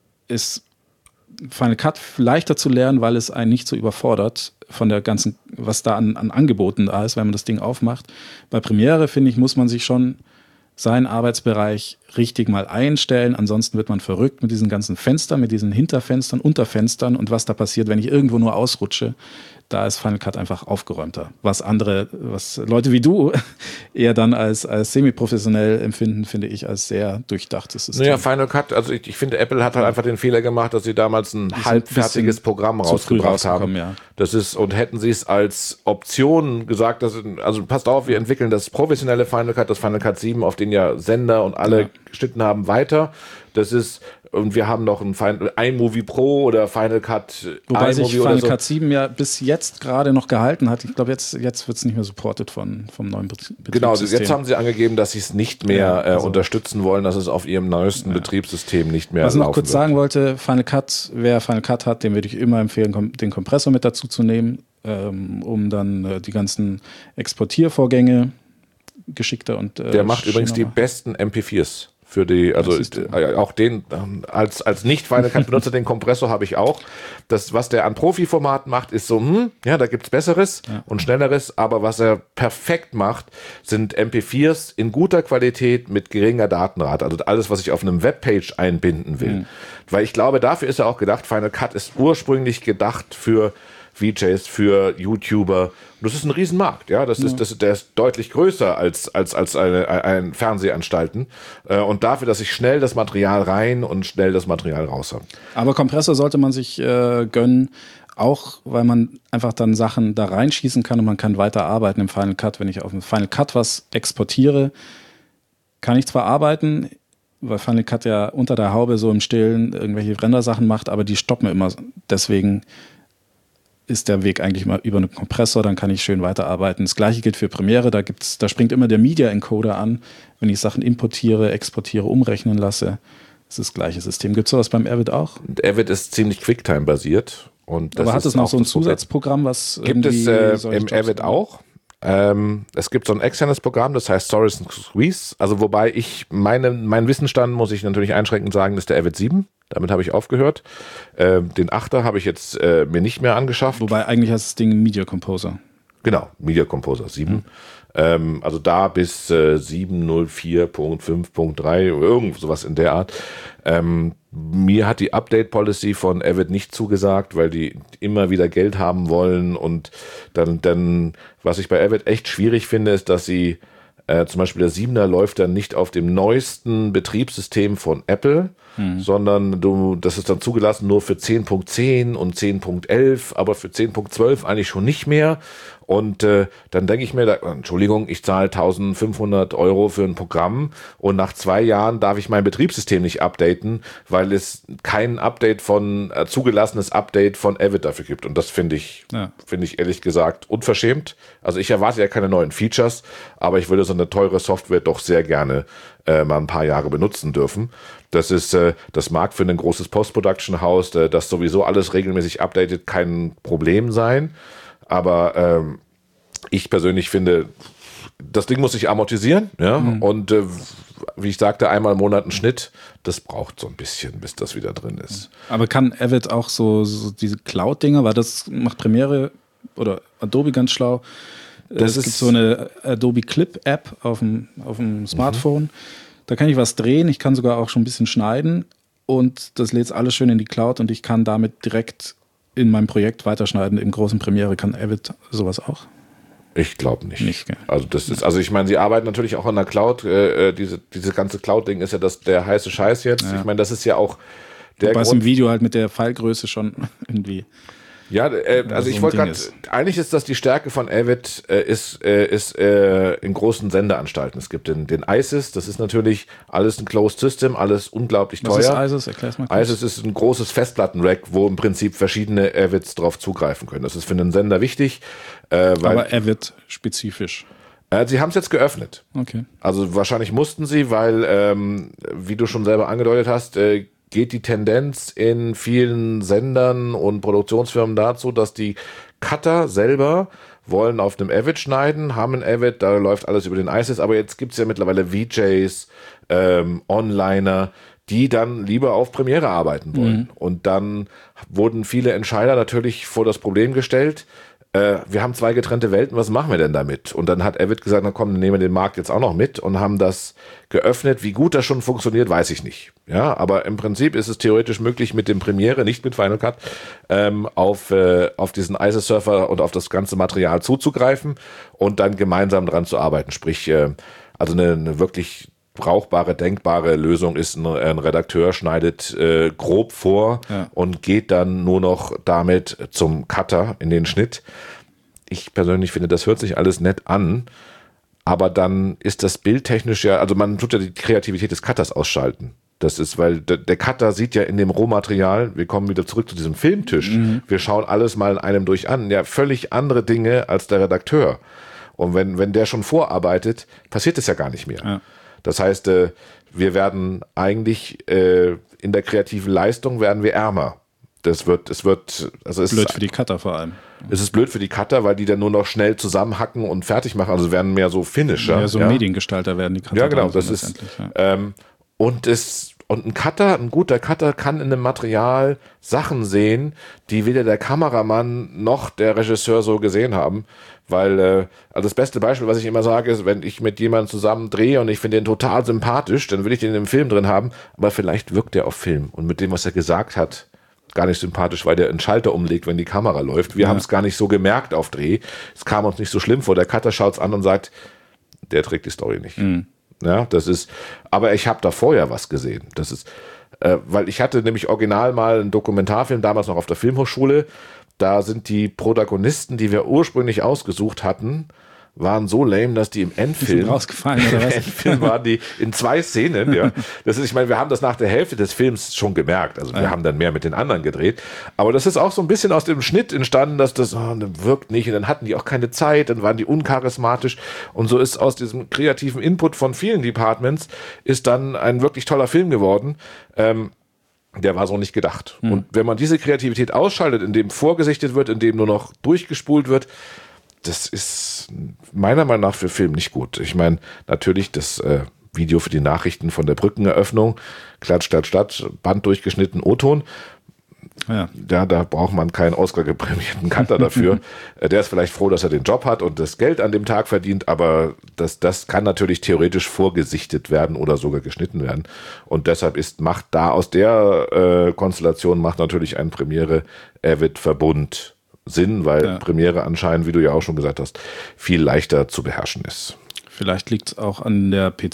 ist Final Cut leichter zu lernen, weil es einen nicht so überfordert von der ganzen, was da an, an Angeboten da ist, wenn man das Ding aufmacht. Bei Premiere, finde ich, muss man sich schon seinen Arbeitsbereich richtig mal einstellen. Ansonsten wird man verrückt mit diesen ganzen Fenstern, mit diesen Hinterfenstern, Unterfenstern und was da passiert, wenn ich irgendwo nur ausrutsche. Da ist Final Cut einfach aufgeräumter. Was andere, was Leute wie du eher dann als, als semi-professionell empfinden, finde ich als sehr durchdachtes System. Naja, Final Cut, also ich, ich finde, Apple hat halt einfach den Fehler gemacht, dass sie damals ein halbfertiges ein Programm rausgebracht haben. Ja. Das ist, und hätten sie es als Option gesagt, dass, also passt auf, wir entwickeln das professionelle Final Cut, das Final Cut sieben, auf den ja Sender und alle ja. geschnitten haben, weiter. Das ist, und wir haben noch ein Final, iMovie Pro oder Final Cut Wobei iMovie sich Final oder so. Cut sieben ja bis jetzt gerade noch gehalten hat. Ich glaube, jetzt, jetzt wird es nicht mehr supported von, vom neuen Betriebssystem. Genau, jetzt haben sie angegeben, dass sie es nicht mehr ja, also äh, unterstützen wollen, dass es auf ihrem neuesten ja. Betriebssystem nicht mehr Was ich noch kurz wird. sagen wollte, Final Cut, wer Final Cut hat, dem würde ich immer empfehlen, den Kompressor mit dazu zu nehmen, ähm, um dann äh, die ganzen Exportiervorgänge geschickter und äh, Der macht übrigens die besten M P viers. Für die, also äh, auch den, als, als Nicht-Final Cut-Benutzer, den Kompressor habe ich auch. Das, was der an Profi-Format macht, ist so, hm, ja, da gibt's Besseres ja. und Schnelleres, aber was er perfekt macht, sind M P viers in guter Qualität mit geringer Datenrate. Also alles, was ich auf einem Webpage einbinden will. Mhm. Weil ich glaube, dafür ist er auch gedacht, Final Cut ist ursprünglich gedacht für V Js, für YouTuber. Und das ist ein Riesenmarkt, ja. Das ist, das, der ist deutlich größer als, als, als eine, ein Fernsehanstalten. Und dafür, dass ich schnell das Material rein und schnell das Material raus habe. Aber Kompressor sollte man sich äh, gönnen, auch weil man einfach dann Sachen da reinschießen kann und man kann weiter arbeiten im Final Cut. Wenn ich auf dem Final Cut was exportiere, kann ich zwar arbeiten, weil Final Cut ja unter der Haube so im Stillen irgendwelche Rendersachen macht, aber die stoppen immer. Deswegen ist der Weg eigentlich mal über einen Kompressor, dann kann ich schön weiterarbeiten. Das gleiche gilt für Premiere, da gibt's, da springt immer der Media Encoder an, wenn ich Sachen importiere, exportiere, umrechnen lasse. Das ist das gleiche System. Gibt es sowas beim Avid auch? Avid ist ziemlich QuickTime-basiert. Und das Aber hat es noch so ein Zusatzprogramm, was gibt es äh, im Avid auch? Ähm, es gibt so ein externes Programm, das heißt Stories and Squeeze. Also wobei ich meine, meinen Wissensstand muss ich natürlich einschränkend sagen, das ist der Avid sieben. Damit habe ich aufgehört. Ähm, den Achter habe ich jetzt äh, mir nicht mehr angeschafft. Wobei eigentlich heißt das Ding Media Composer. Genau, Media Composer sieben. Mhm. Ähm, also da bis äh, sieben null vier Punkt fünf Punkt drei, irgend sowas in der Art. Ähm, mir hat die Update-Policy von Avid nicht zugesagt, weil die immer wieder Geld haben wollen. Und dann, dann was ich bei Avid echt schwierig finde, ist, dass sie äh, zum Beispiel der siebener läuft dann nicht auf dem neuesten Betriebssystem von Apple, hm. sondern du, das ist dann zugelassen nur für zehn Punkt zehn und zehn Punkt elf, aber für zehn Punkt zwölf eigentlich schon nicht mehr. Und äh, dann denke ich mir, da, Entschuldigung, ich zahle eintausendfünfhundert Euro für ein Programm und nach zwei Jahren darf ich mein Betriebssystem nicht updaten, weil es kein Update von, äh, zugelassenes Update von Avid dafür gibt. Und das finde ich, ja. finde ich ehrlich gesagt unverschämt. Also ich erwarte ja keine neuen Features, aber ich würde so eine teure Software doch sehr gerne äh, mal ein paar Jahre benutzen dürfen. Das ist, äh, das mag für ein großes Post-Production-Haus, äh, das sowieso alles regelmäßig updatet, kein Problem sein. Aber ähm, ich persönlich finde, das Ding muss sich amortisieren, ja, mhm. und äh, wie ich sagte, einmal im Monat einen Schnitt. Das braucht so ein bisschen, bis das wieder drin ist. Aber kann Avid auch so, so diese Cloud-Dinger, weil das macht Premiere oder Adobe ganz schlau. Das es ist gibt so eine Adobe Clip-App auf dem, auf dem Smartphone. Mhm. Da kann ich was drehen, ich kann sogar auch schon ein bisschen schneiden und das lädt alles schön in die Cloud und ich kann damit direkt in meinem Projekt weiterschneiden. Im großen Premiere kann Avid sowas auch? Ich glaube nicht. nicht gell? Also das ist, also ich meine, sie arbeiten natürlich auch an der Cloud. Äh, diese, diese ganze Cloud-Ding ist ja das der heiße Scheiß jetzt. Ja. Ich meine, das ist ja auch der Wobei es im Video halt mit der Pfeilgröße schon irgendwie. Ja, äh, also so ich wollte gerade, eigentlich ist das die Stärke von Avid, äh, ist, äh, ist äh, in großen Sendeanstalten. Es gibt den, den ISIS, das ist natürlich alles ein Closed System, alles unglaublich teuer. Was ist ISIS? Erklär's mal kurz. ISIS ist ein großes Festplattenrack, wo im Prinzip verschiedene Avids drauf zugreifen können. Das ist für einen Sender wichtig. Äh, weil, Aber Avid spezifisch. Äh, sie haben es jetzt geöffnet. Okay. Also wahrscheinlich mussten sie, weil, ähm, wie du schon selber angedeutet hast, äh, geht die Tendenz in vielen Sendern und Produktionsfirmen dazu, dass die Cutter selber wollen auf einem Avid schneiden, haben ein Avid, da läuft alles über den ISIS, aber jetzt gibt's ja mittlerweile V Js, ähm, Onliner, die dann lieber auf Premiere arbeiten wollen. Mhm. Und dann wurden viele Entscheider natürlich vor das Problem gestellt, äh, wir haben zwei getrennte Welten, was machen wir denn damit? Und dann hat Avid gesagt, na komm, nehmen wir den Markt jetzt auch noch mit und haben das geöffnet. Wie gut das schon funktioniert, weiß ich nicht. Ja, aber im Prinzip ist es theoretisch möglich, mit dem Premiere, nicht mit Final Cut, ähm, auf, äh, auf diesen ISIS-Surfer und auf das ganze Material zuzugreifen und dann gemeinsam dran zu arbeiten. Sprich, äh, also eine, eine wirklich brauchbare, denkbare Lösung ist, ein, ein Redakteur schneidet äh, grob vor ja. und geht dann nur noch damit zum Cutter in den Schnitt. Ich persönlich finde, das hört sich alles nett an, aber dann ist das bildtechnisch ja, also man tut ja die Kreativität des Cutters ausschalten. Das ist, weil der, der Cutter sieht ja in dem Rohmaterial, wir kommen wieder zurück zu diesem Filmtisch, mhm. wir schauen alles mal in einem durch an, ja, völlig andere Dinge als der Redakteur. Und wenn, wenn der schon vorarbeitet, passiert es ja gar nicht mehr. Ja. Das heißt, äh, wir werden eigentlich äh, in der kreativen Leistung werden wir ärmer. Das wird, es wird, also es blöd ist, für die Cutter vor allem. Es ist blöd für die Cutter, weil die dann nur noch schnell zusammenhacken und fertig machen. Also werden mehr so Finisher. Ja, so ja? Mediengestalter werden die Cutter. Ja, genau. Das ist ja. ähm, und es und ein Cutter, ein guter Cutter kann in einem Material Sachen sehen, die weder der Kameramann noch der Regisseur so gesehen haben. Weil, äh, also das beste Beispiel, was ich immer sage, ist, wenn ich mit jemandem zusammen drehe und ich finde den total sympathisch, dann will ich den im Film drin haben, aber vielleicht wirkt der auf Film und mit dem, was er gesagt hat, gar nicht sympathisch, weil der einen Schalter umlegt, wenn die Kamera läuft. Wir ja. haben es gar nicht so gemerkt auf Dreh. Es kam uns nicht so schlimm vor. Der Cutter schaut es an und sagt, der trägt die Story nicht. Mhm. Ja, das ist, aber ich habe da vorher was gesehen. Das ist, äh, weil ich hatte nämlich original mal einen Dokumentarfilm, damals noch auf der Filmhochschule. Da sind die Protagonisten, die wir ursprünglich ausgesucht hatten, waren so lame, dass die im Endfilm, die sind rausgefallen, oder was? Im Endfilm waren die in zwei Szenen, ja. Das ist, ich meine, wir haben das nach der Hälfte des Films schon gemerkt. Also wir ja. haben dann mehr mit den anderen gedreht. Aber das ist auch so ein bisschen aus dem Schnitt entstanden, dass das oh, wirkt nicht. Und dann hatten die auch keine Zeit, dann waren die uncharismatisch. Und so ist aus diesem kreativen Input von vielen Departments ist dann ein wirklich toller Film geworden. Ähm, Der war so nicht gedacht. Hm. Und wenn man diese Kreativität ausschaltet, indem vorgesichtet wird, indem nur noch durchgespult wird, das ist meiner Meinung nach für Film nicht gut. Ich meine, natürlich das äh, Video für die Nachrichten von der Brückeneröffnung, klatsch, klatsch, klatsch, Band durchgeschnitten, O-Ton. Ja. ja, da braucht man keinen Oscar-geprämierten Cutter dafür. Der ist vielleicht froh, dass er den Job hat und das Geld an dem Tag verdient, aber das, das kann natürlich theoretisch vorgesichtet werden oder sogar geschnitten werden. Und deshalb ist, macht da aus der äh, Konstellation macht natürlich ein Premiere-Avid-Verbund Sinn, weil ja. Premiere anscheinend, wie du ja auch schon gesagt hast, viel leichter zu beherrschen ist. Vielleicht liegt es auch an der P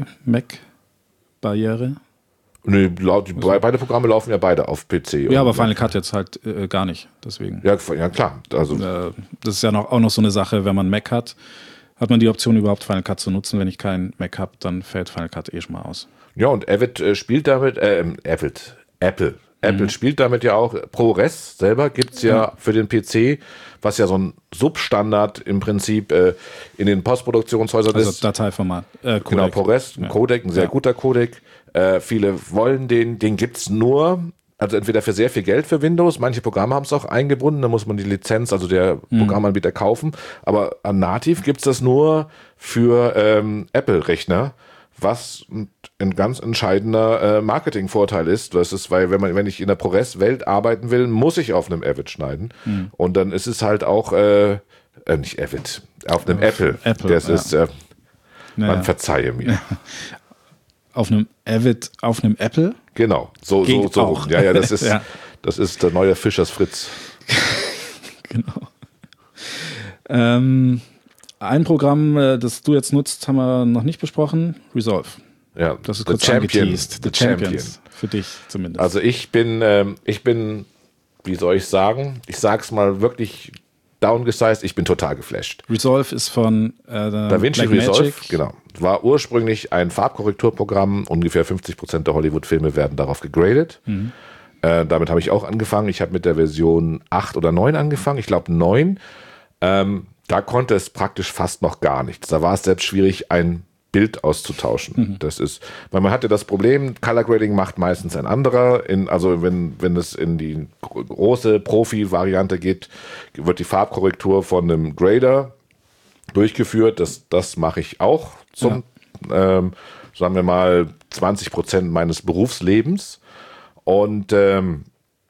C-Mac-Barriere. Nee, laut, beide Programme laufen ja beide auf P C. Ja, aber Final Cut jetzt halt äh, gar nicht, deswegen. Ja, ja klar. Also äh, das ist ja noch, auch noch so eine Sache, wenn man Mac hat, hat man die Option überhaupt Final Cut zu nutzen. Wenn ich keinen Mac habe, dann fällt Final Cut eh schon mal aus. Ja, und Avid äh, spielt damit, äh, Avid, Apple, Apple mhm. spielt damit ja auch. ProRes selber gibt's ja, ja für den P C, was ja so ein Substandard im Prinzip äh, in den Postproduktionshäusern also ist. Dateiformat. Äh, Codec. Genau, ProRes, ein ja. Codec, ein sehr ja. guter Codec. Äh, viele wollen den, den gibt's nur, also entweder für sehr viel Geld für Windows, manche Programme haben es auch eingebunden, da muss man die Lizenz, also der mhm. Programmanbieter kaufen, aber an Nativ gibt's das nur für ähm, Apple-Rechner, was ein ganz entscheidender äh, Marketingvorteil ist. Das ist, weil wenn man, wenn ich in der ProRes-Welt arbeiten will, muss ich auf einem Avid schneiden. Mhm. Und dann ist es halt auch, äh, äh, nicht Avid, auf einem auf Apple. Apple. Das ja. ist, äh, naja. man verzeihe mir. Auf einem Avid, auf einem Apple? Genau, so, so, so. Auch. Ja, ja, das ist, ja. das ist der neue Fischers Fritz. Genau. Ähm, ein Programm, das du jetzt nutzt, haben wir noch nicht besprochen. Resolve. Ja, das ist The kurz Champion. angeteased. The, The Champions. Champion. Für dich zumindest. Also ich bin, ähm, ich bin, wie soll ich sagen? Ich sag's mal wirklich downgesized. Ich bin total geflasht. Resolve ist von äh, DaVinci Resolve, genau. War ursprünglich ein Farbkorrekturprogramm. Ungefähr fünfzig Prozent der Hollywood-Filme werden darauf gegradet. Mhm. Äh, damit habe ich auch angefangen. Ich habe mit der Version acht oder neun angefangen. Ich glaube neun. Ähm, da konnte es praktisch fast noch gar nichts. Da war es selbst schwierig, ein Bild auszutauschen. Mhm. Das ist, weil man hatte das Problem, Color Grading macht meistens ein anderer. In, also wenn, wenn es in die große Profi-Variante geht, wird die Farbkorrektur von einem Grader durchgeführt. Das, das mache ich auch zum, ja. ähm, sagen wir mal, zwanzig Prozent meines Berufslebens. Und ähm,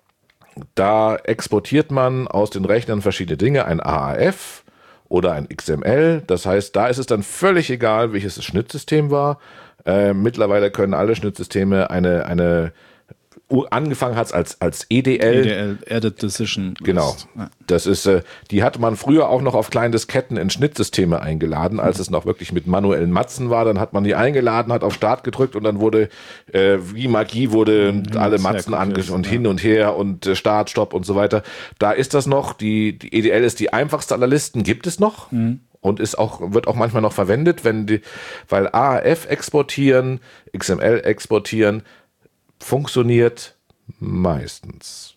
da exportiert man aus den Rechnern verschiedene Dinge, ein A A F oder ein X M L. Das heißt, da ist es dann völlig egal, welches das Schnittsystem war. Äh, mittlerweile können alle Schnittsysteme eine, eine angefangen hat es als, als E D L. E D L, Edit Decision. Genau. Ja. Das ist, äh, die hatte man früher auch noch auf kleinen Disketten in Schnittsysteme eingeladen, als mhm. es noch wirklich mit manuellen Matzen war. Dann hat man die eingeladen, hat auf Start gedrückt und dann wurde, äh, wie Magie, wurde mhm, alle Matzen angeschaut und ja. hin und her und äh, Start, Stopp und so weiter. Da ist das noch, die, die E D L ist die einfachste aller Listen, gibt es noch. Mhm. Und ist auch, wird auch manchmal noch verwendet, wenn die, weil A A F exportieren, X M L exportieren, funktioniert meistens.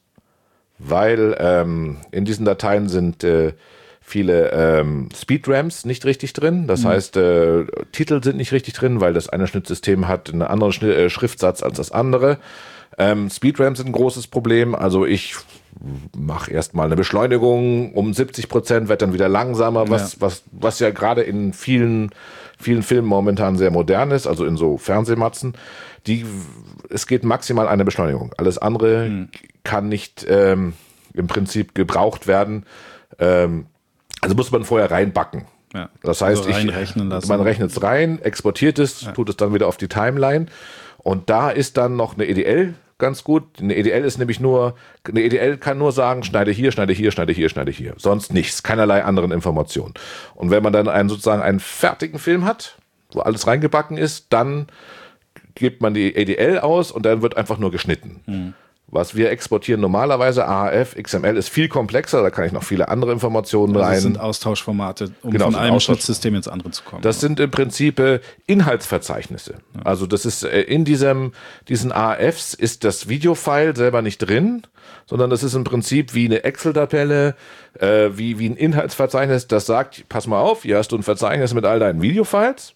Weil ähm, in diesen Dateien sind äh, viele ähm, Speed-Ramps nicht richtig drin. Das mhm. heißt, äh, Titel sind nicht richtig drin, weil das eine Schnittsystem hat einen anderen Schnitt, äh, Schriftsatz als das andere. Ähm, Speed-Ramps sind ein großes Problem. Also ich mache erstmal eine Beschleunigung um siebzig Prozent, wird dann wieder langsamer, was ja, was, was ja gerade in vielen, vielen Filmen momentan sehr modern ist, also in so Fernsehmatzen. Die, es geht maximal eine Beschleunigung. Alles andere hm. kann nicht ähm, im Prinzip gebraucht werden. Ähm, also muss man vorher reinbacken. Ja. Das heißt, also ich, man rechnet es rein, exportiert es, ja. tut es dann wieder auf die Timeline. Und da ist dann noch eine E D L ganz gut. Eine E D L ist nämlich nur, eine E D L kann nur sagen, schneide hier, schneide hier, schneide hier, schneide hier. Sonst nichts, keinerlei anderen Informationen. Und wenn man dann einen sozusagen einen fertigen Film hat, wo alles reingebacken ist, dann gibt man die E D L aus und dann wird einfach nur geschnitten. Mhm. Was wir exportieren normalerweise, A A F, X M L, ist viel komplexer, da kann ich noch viele andere Informationen also rein. Das sind Austauschformate, um genau, von einem Austausch- Schnittsystem ins andere zu kommen. Das sind im Prinzip äh, Inhaltsverzeichnisse. Ja. Also das ist äh, in diesem, diesen A A Fs ist das Videofile selber nicht drin, sondern das ist im Prinzip wie eine Excel-Tabelle, äh, wie, wie ein Inhaltsverzeichnis, das sagt, pass mal auf, hier hast du ein Verzeichnis mit all deinen Videofiles.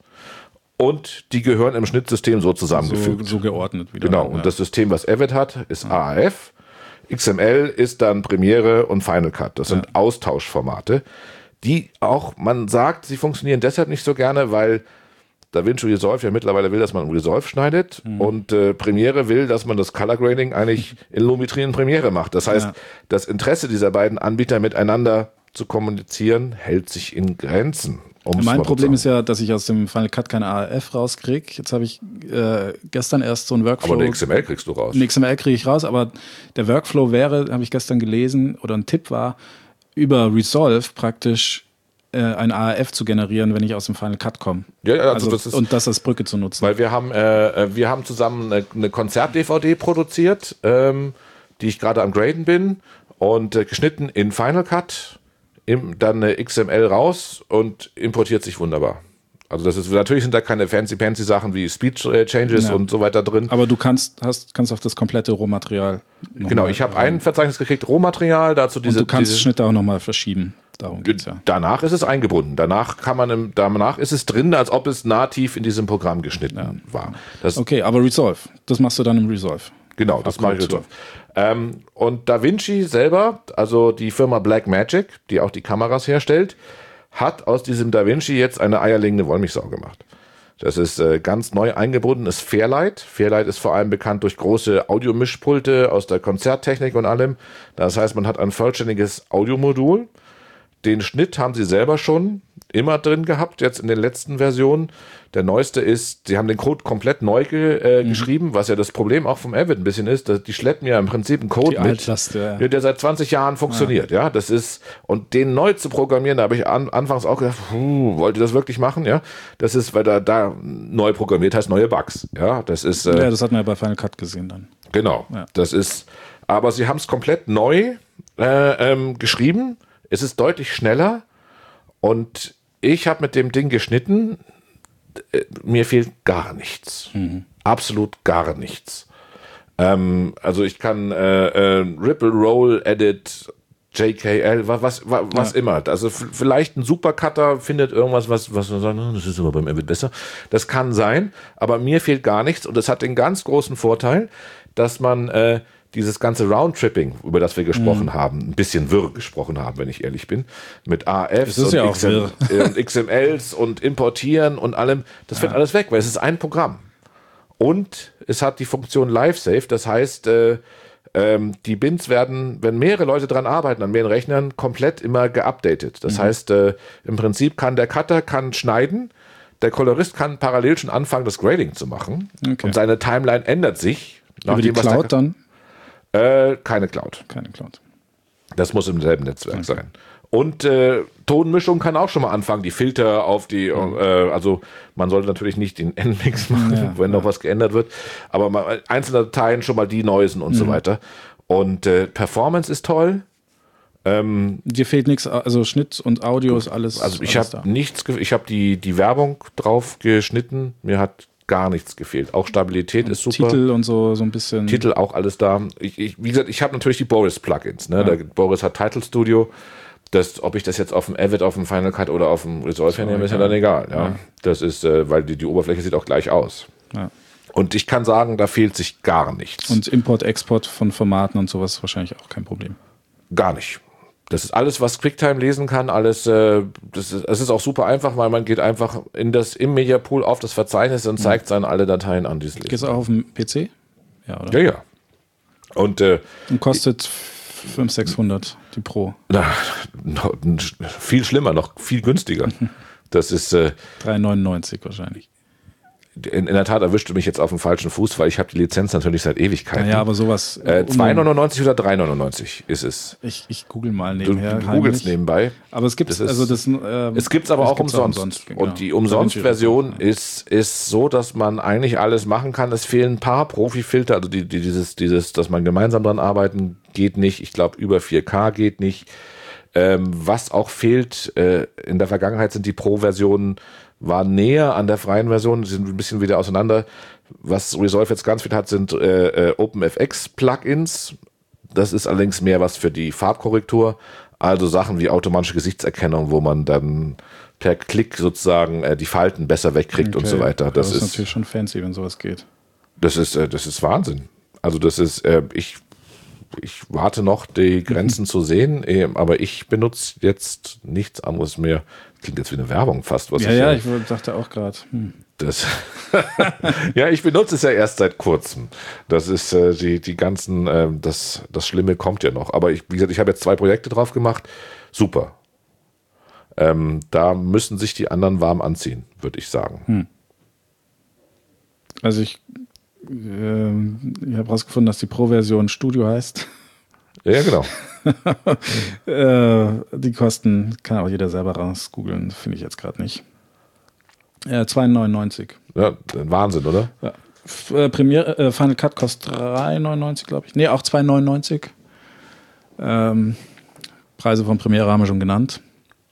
Und die gehören im Schnittsystem so zusammengefügt. So, so geordnet wieder. Genau. Und ja. das System, was Avid hat, ist ja. A A F. X M L ist dann Premiere und Final Cut. Das sind ja. Austauschformate, die auch, man sagt, sie funktionieren deshalb nicht so gerne, weil DaVinci Resolve ja mittlerweile will, dass man Resolve schneidet mhm. und äh, Premiere will, dass man das Color Grading eigentlich in Lumetri in Premiere macht. Das heißt, ja. das Interesse dieser beiden Anbieter miteinander zu kommunizieren, hält sich in Grenzen. Mein Problem ist ja, dass ich aus dem Final Cut keine A A F rauskriege. Jetzt habe ich äh, gestern erst so einen Workflow. Aber eine X M L kriegst du raus. Eine X M L kriege ich raus, aber der Workflow wäre, habe ich gestern gelesen, oder ein Tipp war, über Resolve praktisch äh, ein A A F zu generieren, wenn ich aus dem Final Cut komme. Ja, ja, also, also das ist, und das als Brücke zu nutzen. Weil wir haben, äh, wir haben zusammen eine, eine Konzert-D V D produziert, ähm, die ich gerade am Graden bin und äh, geschnitten in Final Cut. Dann eine X M L raus und importiert sich wunderbar. Also das ist, natürlich sind da keine fancy-pancy Sachen wie Speech Changes ja. und so weiter drin. Aber du kannst, hast, kannst auch das komplette Rohmaterial. Genau, ich habe ein Verzeichnis gekriegt, Rohmaterial, dazu diese. Und du kannst diese, Schnitte auch nochmal verschieben. Darum geht's ja. Danach ist es eingebunden. Danach kann man, im, danach ist es drin, als ob es nativ in diesem Programm geschnitten ja. war. Das, okay, aber Resolve, das machst du dann im Resolve. Genau, das mache ich Resolve. Ähm, und DaVinci selber, also die Firma Blackmagic, die auch die Kameras herstellt, hat aus diesem DaVinci jetzt eine eierlegende Wollmilchsau gemacht. Das ist äh, ganz neu eingebunden, ist Fairlight. Fairlight ist vor allem bekannt durch große Audiomischpulte aus der Konzerttechnik und allem. Das heißt, man hat ein vollständiges Audiomodul. Den Schnitt haben sie selber schon immer drin gehabt, jetzt in den letzten Versionen. Der neueste ist, sie haben den Code komplett neu ge, äh, mhm. geschrieben, was ja das Problem auch vom Avid ein bisschen ist, dass die schleppen ja im Prinzip einen Code die mit, Altlast, ja. der seit zwanzig Jahren funktioniert. Ja. ja, das ist, und den neu zu programmieren, da habe ich an, anfangs auch gedacht, puh, wollt ihr das wirklich machen? Ja, das ist, weil da, da neu programmiert heißt neue Bugs. Ja, das ist. Äh, ja, das hat man ja bei Final Cut gesehen dann. Genau, ja. das ist, aber sie haben es komplett neu äh, ähm, geschrieben. Es ist deutlich schneller und ich habe mit dem Ding geschnitten. Mir fehlt gar nichts. Mhm. Absolut gar nichts. Ähm, also ich kann äh, äh, Ripple, Roll, Edit, J K L, was, was, was ja. immer. Also f- vielleicht ein Supercutter findet irgendwas, was, was man sagt, das ist aber beim Avid besser. Das kann sein, aber mir fehlt gar nichts und es hat den ganz großen Vorteil, dass man äh, dieses ganze Roundtripping, über das wir gesprochen mhm. haben, ein bisschen wirr gesprochen haben, wenn ich ehrlich bin, mit A Fs und, ja X M- und X M Ls und Importieren und allem, das ja. fällt alles weg, weil es ist ein Programm. Und es hat die Funktion Live-Save, das heißt, äh, ähm, die Bins werden, wenn mehrere Leute dran arbeiten, an mehreren Rechnern, komplett immer geupdatet. Das mhm. heißt, äh, im Prinzip kann der Cutter kann schneiden, der Kolorist kann parallel schon anfangen, das Grading zu machen okay. und seine Timeline ändert sich. Über die Cloud dann? Äh, keine Cloud. Keine Cloud. Das muss im selben Netzwerk okay. sein. Und äh, Tonmischung kann auch schon mal anfangen, die Filter auf die, mhm. äh, also man sollte natürlich nicht den Endmix machen, ja, wenn ja. noch was geändert wird, aber mal einzelne Dateien schon mal die Neusen und mhm. so weiter. Und äh, Performance ist toll. Ähm, Dir fehlt nichts, also Schnitt und Audio ist alles. Also ich habe nichts, ich habe die, die Werbung drauf geschnitten, mir hat gar nichts gefehlt. Auch Stabilität und ist super. Titel und so, so ein bisschen. Titel auch alles da. Ich, ich, wie gesagt, ich habe natürlich die Boris-Plugins. Ne? Ja. Der Boris hat Title Studio. Das, ob ich das jetzt auf dem Avid, auf dem Final Cut oder auf dem Resolve nehme, ist ja dann egal. Ja? Ja. Das ist, äh, weil die, die Oberfläche sieht auch gleich aus. Ja. Und ich kann sagen, da fehlt sich gar nichts. Und Import, Export von Formaten und sowas ist wahrscheinlich auch kein Problem. Gar nicht. Das ist alles, was QuickTime lesen kann, alles, äh, das ist, es ist auch super einfach, weil man geht einfach in das, im Media Pool auf das Verzeichnis und zeigt dann alle Dateien an, die es lesen. Geht es auch auf dem P C? Ja, oder? Ja, ja. Und, äh, und kostet fünfhundert, sechshundert die Pro. Na, noch, viel schlimmer, noch viel günstiger. Das ist äh, drei neunundneunzig wahrscheinlich. In, in der Tat erwischt du mich jetzt auf dem falschen Fuß, weil ich habe die Lizenz natürlich seit Ewigkeiten. Ja, aber sowas. Äh, zwei neunundneunzig oder drei neunundneunzig ist es. Ich, ich google mal nebenher. Du, du googelst nebenbei. Aber es gibt es, also das. Ähm, es gibt es aber auch umsonst. Auch umsonst genau. Und die Umsonst-Version ja. ist, ist so, dass man eigentlich alles machen kann. Es fehlen ein paar Profi-Filter, also die, die, dieses, dieses, dass man gemeinsam dran arbeiten, geht nicht. Ich glaube, über vier K geht nicht. Ähm, was auch fehlt, äh, in der Vergangenheit sind die Pro-Versionen war näher an der freien Version, sind ein bisschen wieder auseinander. Was Resolve jetzt ganz viel hat, sind äh, OpenFX-Plugins. Das ist allerdings mehr was für die Farbkorrektur. Also Sachen wie automatische Gesichtserkennung, wo man dann per Klick sozusagen äh, die Falten besser wegkriegt okay. und so weiter. Das, das ist ist natürlich schon fancy, wenn sowas geht. Das ist, äh, das ist Wahnsinn. Also das ist, äh, ich Ich warte noch, die Grenzen zu sehen, aber ich benutze jetzt nichts anderes mehr. Klingt jetzt wie eine Werbung fast. Was ja, ich ja, ich dachte auch gerade. Hm. Das ja, ich benutze es ja erst seit kurzem. Das ist äh, die, die ganzen, äh, das, das Schlimme kommt ja noch. Aber ich, wie gesagt, ich habe jetzt zwei Projekte drauf gemacht. Super. Ähm, da müssen sich die anderen warm anziehen, würde ich sagen. Hm. Also ich Ich habe herausgefunden, dass die Pro-Version Studio heißt. Ja, genau. äh, die Kosten kann auch jeder selber rausgoogeln, finde ich jetzt gerade nicht. Äh, zwei neunundneunzig. Ja, Wahnsinn, oder? Ja. F- äh, Premiere, äh, Final Cut kostet drei neunundneunzig, glaube ich. Nee, auch zwei neunundneunzig. Ähm, Preise von Premiere haben wir schon genannt.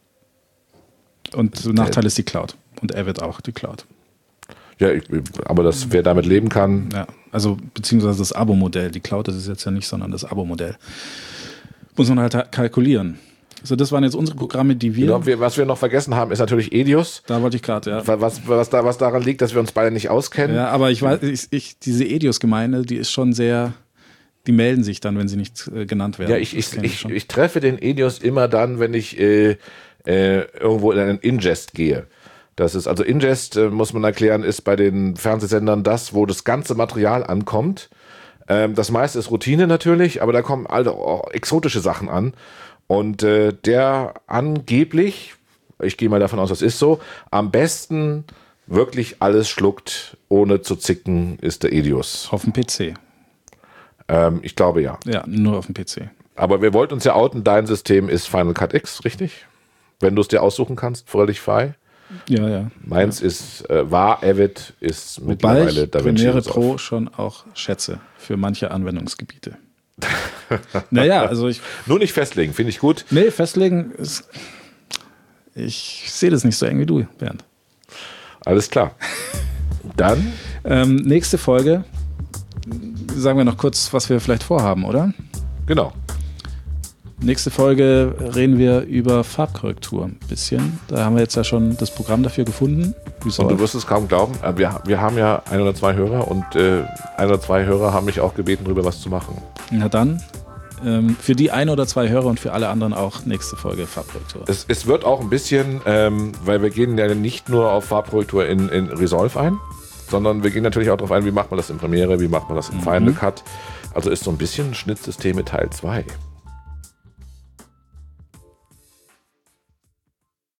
Und Nachteil ist die Cloud. Und Avid auch, die Cloud. Ja, ich, aber das, wer damit leben kann. Ja, also beziehungsweise das Abo-Modell. Die Cloud, das ist jetzt ja nicht, sondern das Abo-Modell. Muss man halt kalkulieren. Also das waren jetzt unsere Programme, die wir... Genau, wir was wir noch vergessen haben, ist natürlich Edius. Da wollte ich gerade, ja. Was, was, da, was daran liegt, dass wir uns beide nicht auskennen. Ja, aber ich weiß, ich, ich, diese Edius-Gemeinde, die ist schon sehr... Die melden sich dann, wenn sie nicht äh, genannt werden. Ja, ich, ich, ich, ich treffe den Edius immer dann, wenn ich äh, äh, irgendwo in einen Ingest gehe. Das ist also Ingest, äh, muss man erklären, ist bei den Fernsehsendern das, wo das ganze Material ankommt. Ähm, das meiste ist Routine natürlich, aber da kommen also auch exotische Sachen an. Und äh, der angeblich, ich gehe mal davon aus, das ist so, am besten wirklich alles schluckt, ohne zu zicken, ist der Edius. Auf dem P C. Ähm, ich glaube ja. Ja, nur auf dem P C. Aber wir wollten uns ja outen, dein System ist Final Cut X, richtig? Wenn du es dir aussuchen kannst, völlig frei. Ja, ja. Meins ja. ist, äh, war Avid, ist Wobei mittlerweile ich DaVinci Premiere Resolve. Pro schon auch schätze für manche Anwendungsgebiete. Naja, also ich... Nur nicht festlegen, finde ich gut. Nee, festlegen ist... Ich sehe das nicht so eng wie du, Bernd. Alles klar. Dann? Ähm, nächste Folge, sagen wir noch kurz, was wir vielleicht vorhaben, oder? Genau. Nächste Folge reden wir über Farbkorrektur ein bisschen. Da haben wir jetzt ja schon das Programm dafür gefunden. Und du wirst es kaum glauben, wir, wir haben ja ein oder zwei Hörer und äh, ein oder zwei Hörer haben mich auch gebeten, darüber was zu machen. Na dann, ähm, für die ein oder zwei Hörer und für alle anderen auch nächste Folge Farbkorrektur. Es, es wird auch ein bisschen, ähm, weil wir gehen ja nicht nur auf Farbkorrektur in, in Resolve ein, sondern wir gehen natürlich auch darauf ein, wie macht man das in Premiere, wie macht man das in Final Cut. Also ist so ein bisschen Schnittsysteme Teil zwei.